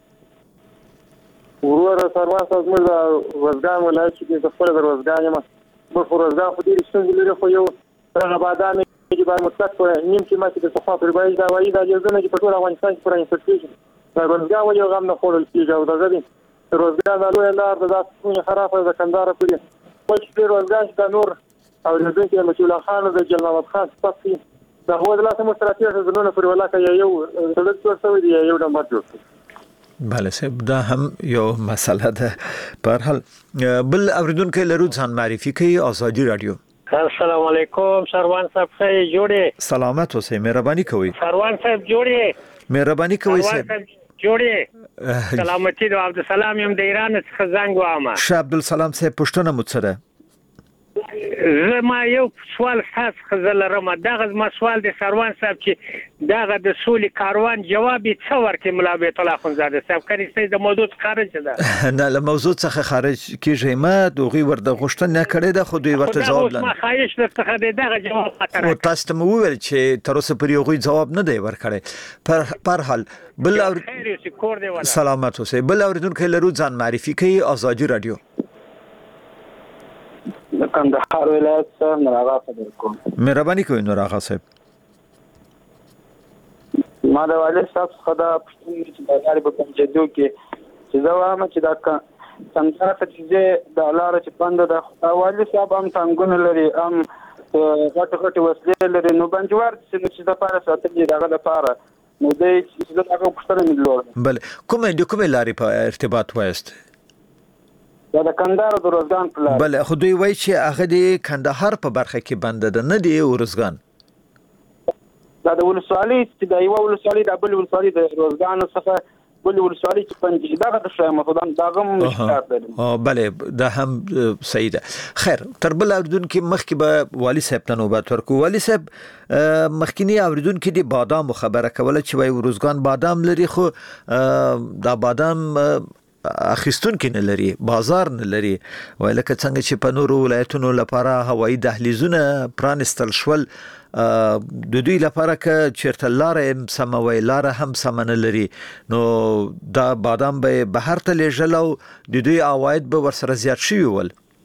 S15: ورور سروان صاحب موږ وزګان ولایت کې خپل د وزګان یم په وزګان په دې څنګه لري خو یو هغه بادام چې باید مطلق په نیم کې ماته د صفات پر باندې دا وایي دا یوزنه چې په ټول افغانستان کې پرې انفرټیشن دا روزګار ولې غم نه خورل کیږي او دغه دي روزګار د لوی لار د ځونه خرافه د کندهار پورې خو چې روزګار د نور او د ځین کې مسؤل خان د جلال خان صفي دا هو د لاسه مستراتیژ زونه پر ولاکه یو دلته څه دی یو نمبر جوړ
S3: بله سب دا هم یو مسله ده په هر حال بل اوریدونکو لرو ځان معرفي کوي ازادي رادیو
S16: السلام علیکم سروان صاحب خیر جوړې
S3: سلامت اوسئ مهرباني کوئ
S16: سروان صاحب جوړې
S3: مهرباني کوئ صاحب
S16: جوړې سلامتی د عبدالسلام یم د ایران څخه زنګ وامه
S3: شه عبدالسلام صاحب پښتنه مو څه
S16: زما یو سوال تاسو خزلرم دغه ما سوال د سروان صاحب چې دغه د سولې کاروان جواب څه ورکړي مولا بیت الله خنزاده صاحب کړي چې د موضوع خارج ده
S3: نه له موضوع څخه خارج کیږي ما دوغي ورته غوښتنه نه کړې ده خو دوی ورته جواب
S16: نه ما خواهش درته دغه جواب
S3: خاطر او تاسو ته وویل چې تر اوسه پرې غوي جواب نه دی ورکړی پر حال بل
S16: سلامت
S3: اوسئ بل اوریدونکو لرو ځان معرفي کوي ازادي رادیو
S14: د کندهار ولایت څخه نور آغا خبرې کوم.
S3: مهرباني کوئ نور آغا صاحب.
S14: ما د والد صاحب څخه دا پوښتنه چې د لارې په کوم جدو کې چې زه وایم چې دا کندهار ته چې د لاره چې بنده ده والد صاحب هم ټانګونه لري هم غټې وسلې لري نو بنجوار چې د پاره ساتلې دغه لپاره نو دوی چې دغه پوښتنه مې درلوده.
S3: بله کومې لارې په ارتباط وایست؟
S14: دا د کندهار د روزګان په لار.
S3: بله خو دوی وایي چې هغه د کندهار په برخه کې بنده ده نه دی ارزګان.
S14: دا د ولسوالۍ چې د یوه ولسوالۍ د بل ولسوالۍ د روزګان څخه بل ولسوالۍ چې پنځه دغه د شایم خدان دغه مشکلات لري.
S3: بله دا هم صحیح ده. خیر تر بل اوریدونکو مخکې به والي صاحب ته نوبت ورکو. والي صاحب مخکینی اوریدونکو د بادام خبره کوله چې وای ورزګان بادام لري خو دا بادام اخیستونکو نه لري بازار نه لري وای لکه څنګه چې په نورو ولایتونو لپاره هوایي دهلیزونه پرانستل شول د دوی لپاره که چیرته لاره سموي لاره هم سم نه لري نو دا بادام به بهر ته لیږل او د دوی عواید به ورسره زیات شوي ول.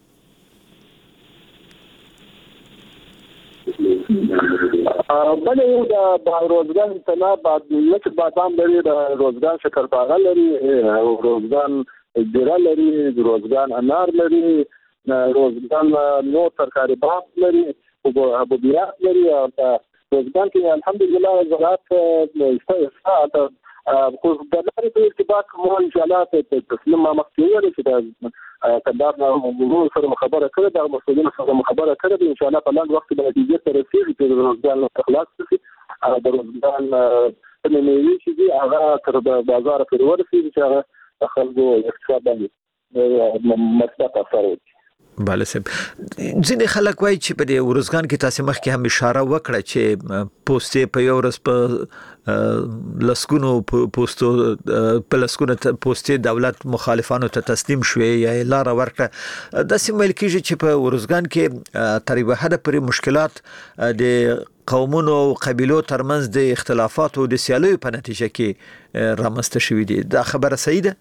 S4: بله یو د روزګان تنا لکه بادام لري د روزګان شکرپاغه لري روزګان ګیره لري روزګان انار لري روزګان نور ترکاري باغ لري حبوبیات لري روزګان کې الحمدلله زراعت خو د لارې په ارتباط مو ان شاء الله تسلیم ما مخکې چې کندهار نو سره خبره کړې دا مسؤلین سره خبره کړې ان شاء الله په لاندې وخت باندې نتیجه ته رسیږي چې روزګان خلاص شي د روزګان په نومي چې هغه تر بازار پورې ورسیږي چې هغه خلکو اقتصاد باندې مثبت اثر وکړي.
S3: بله صاحب ځینې خلک وایي چې په دې ورزګان کې تاسو مخکې هم اشاره وکړه چې پوسټې په یو ورځ په لسکونو پوسټې دولت مخالفانو ته تسلیم شوې یا لاره ورکړه داسې ویل کېږي چې په ورزګان کې تر یوه حده پورې مشکلات د قومونو او قبیلو ترمنځ د اختلافاتو د سیالیو په نتیجه کې رامنځته شوي دي دا خبره صحیح ده؟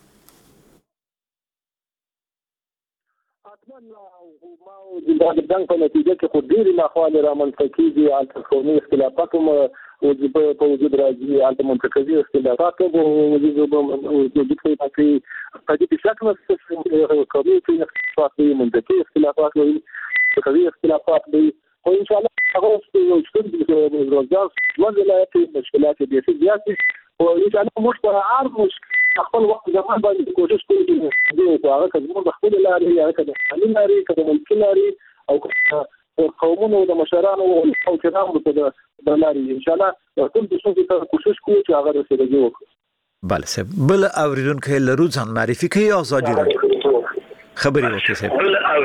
S4: د جنګ په نتیجه کې خو ډېرې ناخوالې رامنځته کېږي هلته قومي اختلافات هم په وجود راځي هلته منطقوي اختلافات هم وجود کوي په دې شک نشته قومي اختلافات وي منطقي اختلافات وي فقهي اختلافات وي خو ان شاء الله هغه څه چې روزګار ولایت مشکلات دي چې زیاتې او ان شاء الله موږ په هر خپل وخت زمان باندې کوشش کوو چې هغه کله خپل لارې یا کله خپل لارې کله ممکن لارې او قومونو د مشرانو او کرامو ته د لارې ان شاء الله ټول د څه کوشش کوو چې هغه رسیدګي وکړو.
S3: بله صاحب بل اوریدونکو لرو ځان معرفي کوي ازادي راډیو خبري وکړي صاحب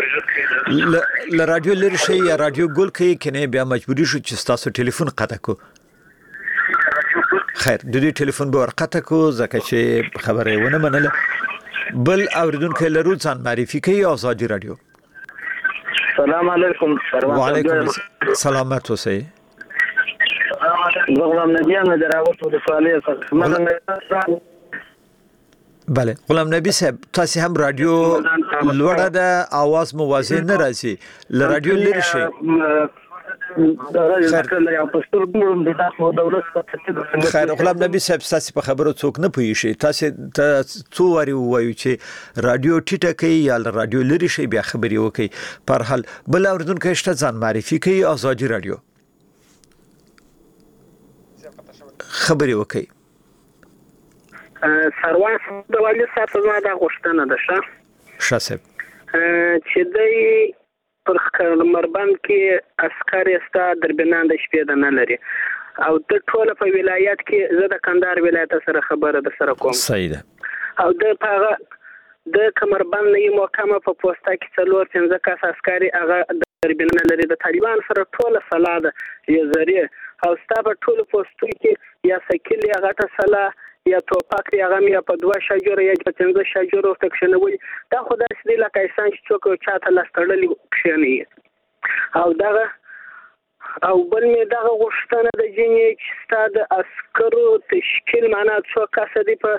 S3: ل رادیو لري شي یا رادیو ګل کوي کنه بیا مجبوري شو چې تاسو ټلیفون قطع کو. خیر د دې ټلیفون به ورقطع کو ځکه چې خبره ونه منله. بل اوریدونکو لرو ځان معرفي کوي ازادي راډیو.
S14: السلام علیکم.
S3: وعلیکم سلامت اوسئ.
S14: غلام نبی احمد راوت ولسوالۍ
S3: بله غلام نبی صاحب تاسو هم رادیو لوړه ده आवाज مو واضح نه راځي ل رادیو لري شي خیر غلام نبی صاحب تاسو په خبرو څوک نه پوي شي تاسو څو وری وایو چې رادیو ټیټه کوي یا رادیو لري شي بیا خبري وکي پر حال بل اوردونکو شته ځان معرفي کوي ازادي رادیو خبري وکي.
S17: سروان د والي صاحب زما د غوښتنه ده
S3: شاسب
S17: چې دای پر مربند کې عسكر استا دربنان د شپې د نه لري او د ټوله په ولایت کې زه د کندهار ولایت سره خبره ده سره کوم
S3: صحیح ده
S17: او د پاغه د کمربند نه محکمه په پوسټه کې څلور څنګه کاس عسكري هغه دربنان لري د طالبان سره ټوله سلاده یې زری او ستا په ټوله پوسټو کې یا سکیل هغه ته سلا یا توپاک هغه مې په 2 شاجور یا په 5 شاجور تکشنوي دا خدای سړي لکه انسان چې څوک چاته لاستړلې کښنی او دغه او بل مې دغه غوښتنه د جنې چې ستاد عسکرو تشکیل معنا څو کس دي په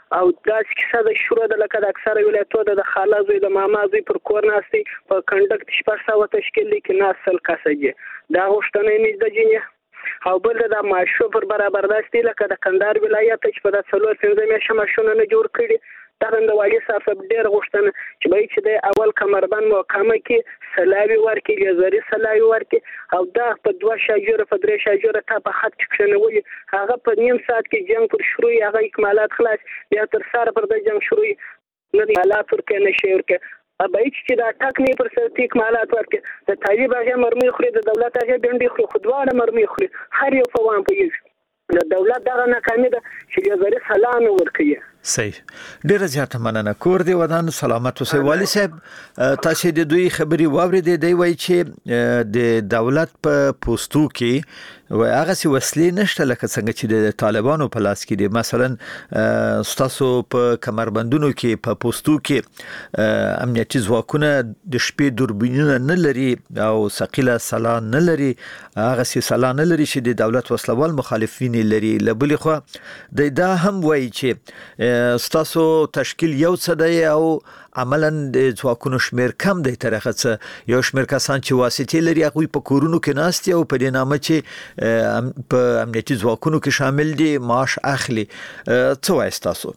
S17: او دا کیسه د شروع د لکه د اکثره ولایتونو د خاله زوی د ماما زوی پر کور ناستي په کنډکټ 400 تشکیل کې ناسل کسجه دا غوښتنه نه د جنې او بل د معاشو پر برابر داسې لکه د کندهار ولایت چې په 4-5 میاشتې ماشونه نه جوړ کړي دا د والي صاحب ډېر غوښتنه چې به چې د اول کمربند محکمه کې سلاوي ورکړي لزري سلاوي ورکړي او دا په 2 شاجوره په 3 شاجوره تا په خط کې کښنولي هغه په نیم ساعت کې جنگ پر شروع هغه اکمالات خلاص بیا تر سره پر د جنگ شروع نه اکمالات ورکړي نه شي ورکړي ابا چې دا ټاک نه پر سر اکمالات ورکړي د طالب هغه مرمي خوري د دولت هغه ډنډي خوري خودوانه مرمي خوري هر یو په وان په د دولت دغه ناکامي ده چې لزري سلام ورکړي
S3: صحیح ډیره زیاته مننه کور دی ودان سلامت اوسئ والي صاحب تاسو د دوی خبري واورېدې دی وای چې د دولت په پوسټو کې و هغه سی وسلې نشته لکه څنګه چې د طالبانو په لاس کې دي مثلا تاسو په کمربندونو کې په پوسټو کې امنیتي ځواکونه د شپې دوربینونه نه لري او ثقيله سلا نه لري هغه سی سلا نه لري چې د دولت وسلوال مخالفین لري لبلې خو دا هم وای چې ستاسو تشکیل یو څه دی او عملاً د ځواکونو شمیر کم دی تر هغه څه یو شمیر کسان چې واسطې لري هغه په کورونو کې ناست او په دې نامه چې په امنیتي ځواکونو کې شامل دي معاش اخلي څه وایي تاسو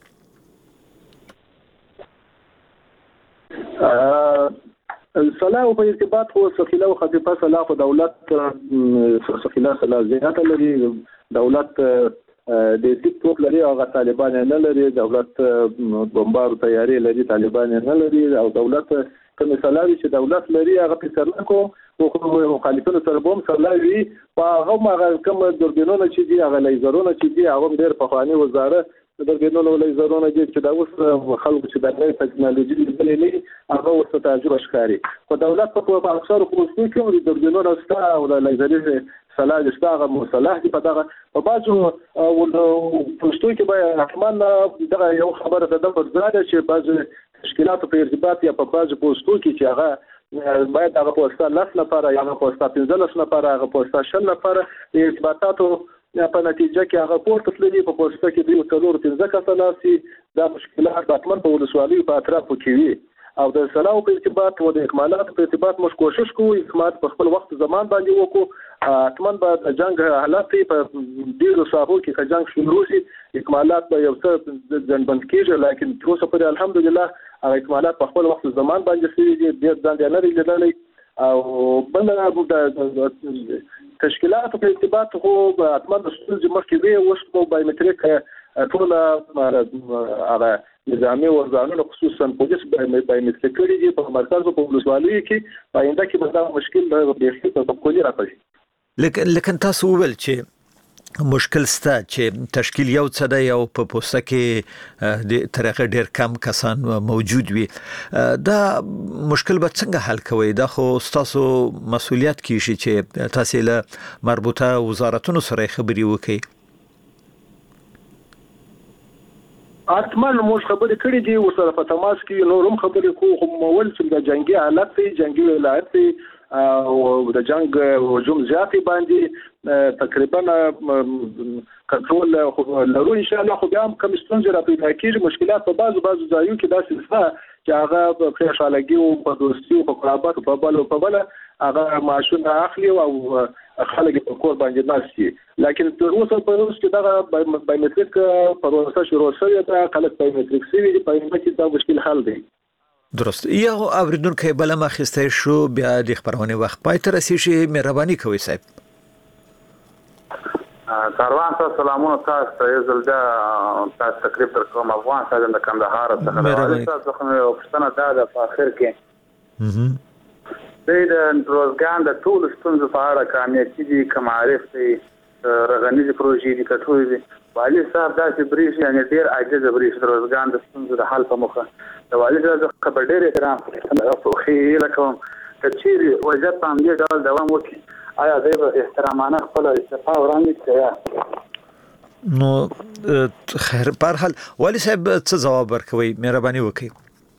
S4: سلام په ارتباط خو ثقيله او خفيفه سلا په دولت ثقيله سلا زیاته لري دولت د دې ټول لري او طالبان نه لري دولت بمبار تیاری لري طالبان نه لري او دولت کوم سلاوي چې دولت لري هغه په سرنکو او مخالفینو سره بوم سلاوي او هغه کوم دوربینونه چې دي هغه لیزرونه چې دي هغه ډېر په خواني وزاره دوربینونه لیزرونه دي چې دا اوس خلکو چې د نوې ټکنالوژي لري هغه ورته تجربه ښکاري خو دولت په اکثر خصوصي کې دوربینونه ستا او د لیزري سلاح دغه مصالح دي په دغه په بازو پوسټو کې به حتمان دغه یو خبره ده په ځاده چې بازو تشکیلات په ارتباط یا په بازو پوسټو کې چې هغه باید هغه پوسټه لاس لپاره یا هغه پوسټه 15 لپاره هغه پوسټه 10 لپاره د ارتباطاتو په نتیجه کې هغه پورته تللی په پوسټه کې د 3 کساناسي د مشکلات حتمان په ولسوالۍ په اطرافو کې وي او د سلاو په ارتباط او د اکمالات په ارتباط موږ کوشش کوو اکمالات په خپل وخت زمان باندې وکړو اتمن به د جنگ حالات په ډیرو ساحو کې جنگ شروع شي اکمالات به یو څه ځنبند کیږي لیکن تر اوسه پورې الحمدلله اکمالات په خپل وخت زمان باندې شوي دي ځان نه لري او بل د تشکیلات په ارتباط خو اتمن د ستونزې مخکې وي اوس په بایومټریک ټول هغه نظامي وزارتونو خصوصا پولیس بایومټریک کړي دي په مرکز او په ولسوالۍ کې پاینده کې به دا مشکل به په کلی راځي
S3: لیکن تاسو ویل چې مشکل ستا چې تشکیل یو څه دی او په پوسټه کې د طریقه ډیر کم کسان موجود وي دا مشکل به څنګه حل کوي دا خو تاسو مسؤلیت کیږي چې تاسو له مربوطه وزارتونو سره خبري وکړئ
S4: اتمن موږ خبرې کړې دي ورسره په تماس کې نورم خبرې کوو مول چې د جنگي حالت دی جنگي ولایت دی او د جنگ هجوم زیاتې باندې تقریبا کنټرول لرو ان شاء الله خو بیا هم کوم ستونزې را پیدا کیږي مشکلات په بعضو ځایو کې داسې شته چې هغه په خوشحالګي او په دوستي او په قرابت په بل هغه معاشونه اخلي او خلک په کور باندې ناشتي لکه تر اوسه په اوس کې دا بایومټریک پروسه شروع شوې ده خلک بایومټریک سوي دي په دې دا مشکل حل دی
S3: درست یو اوریدونکو بل ما خسته شو بیا د خبرونه وخت پای تر رسیدي مهرباني کوي صاحب
S10: کاروان ته سلامونه تاسو ته زلدا تاسو تقریبا تر کوم افغان سره د کندهار څخه تاسو خو پښتنه ده په اخر کې د روزګان د ټول ستونزو په اړه کامیابی دي کمعارف دي رغنیز پروژې دي کټوي دي والي صاحب دا چې بریښ یعنی ډیر عاجز بریښ د روزګان د ستونزو د حل په مخه د والي صاحب خبر ډیر احترام خو لکه کچېری وجه په دې ډول دوام وکړي آیا دوی احترامانه خپل استعفا وړاندې کړه
S3: نو خیر په هر حال والي صاحب څه جواب ورکوي مهرباني وکړئ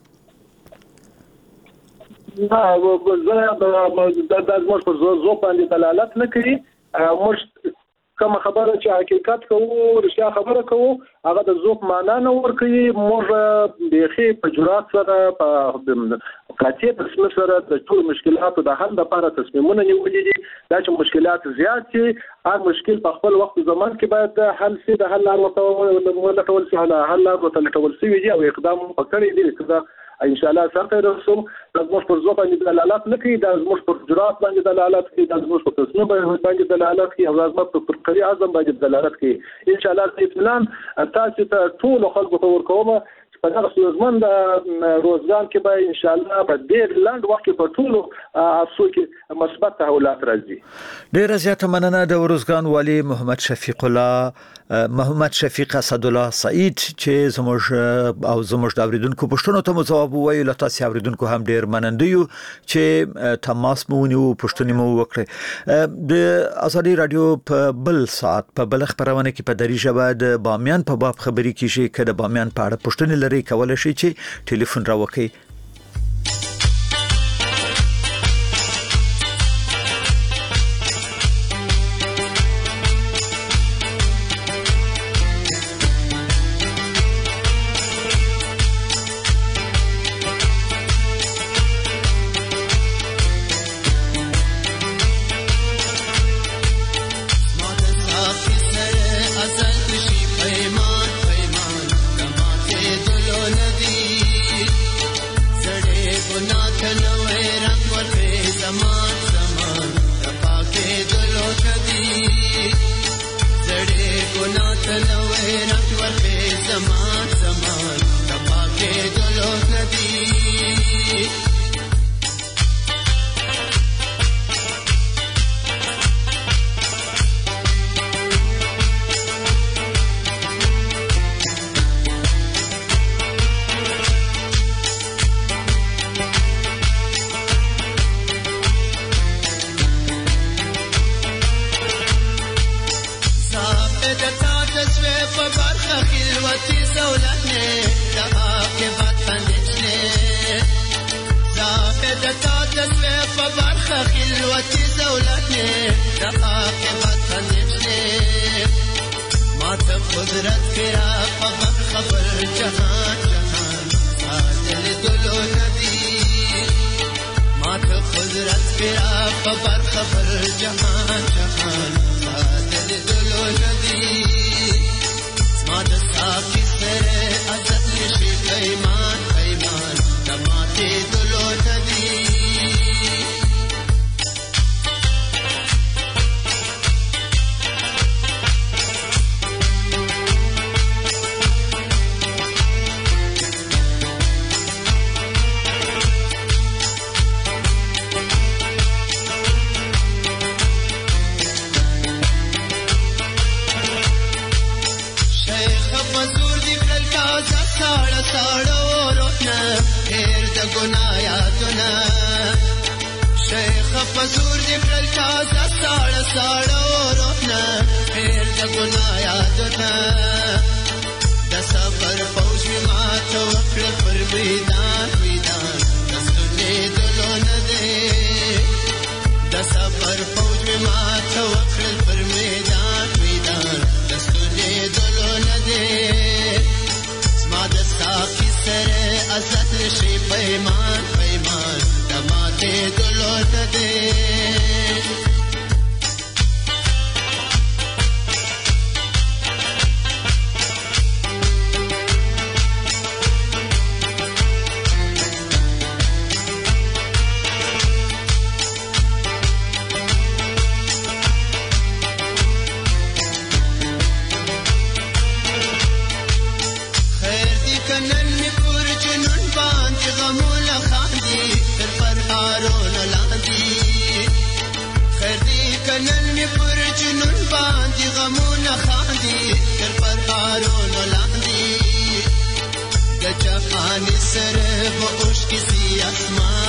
S4: دا زه د موږ پر زو باندې دلالت نه کوي موږ کوم خبره چې حقیقت کوو رښتیا خبره کوو هغه د ذوق معنا نه ورکوي موږ بيخي په جرأت سره په قاطع تصمیم سره د ټول مشکلاتو د حل لپاره تصمیمونه نیولي دي دا چې مشکلات زیات شي هر مشکل په خپل وخت زمان کې باید حل شي د حل لار ولټول شي حل لار ولټول شي او اقدام وکړي دي کدا ان شاء الله سره رسوم د موږ پر ځو باندې دلالت نه کوي د موږ پر جرأت باندې دلالت کوي د موږ پر تصمیم باندې دلالت کوي او د موږ پر قری اعظم باندې دلالت کوي ان شاء الله اطمینان تاسو ته ټول خلکو ته ورکوم په دغه سوزمن د روزګان کې به ان شاء الله په ډېر لاند وخت کې په ټولو اسو کې مثبت تحولات راځي.
S3: ډېر زیاته مننه د روزګان والی محمد شفیق اسد الله سعید چې زموږ د اوریدونکو پوښتنو ته جواب وویل تاسو اوریدونکو هم ډېر مننه یو چې تماس مو ونیو پوښتنې مو وکړه. د ازادي رادیو په بل ساعت په بل خبرونه کې په دری ژبه د بامیان په باب خبري کیږي کله بامیان په اړه پوښتنې لري کولای شي چې ټلیفون راوکړي.
S18: سره په اوش کې سي اسمان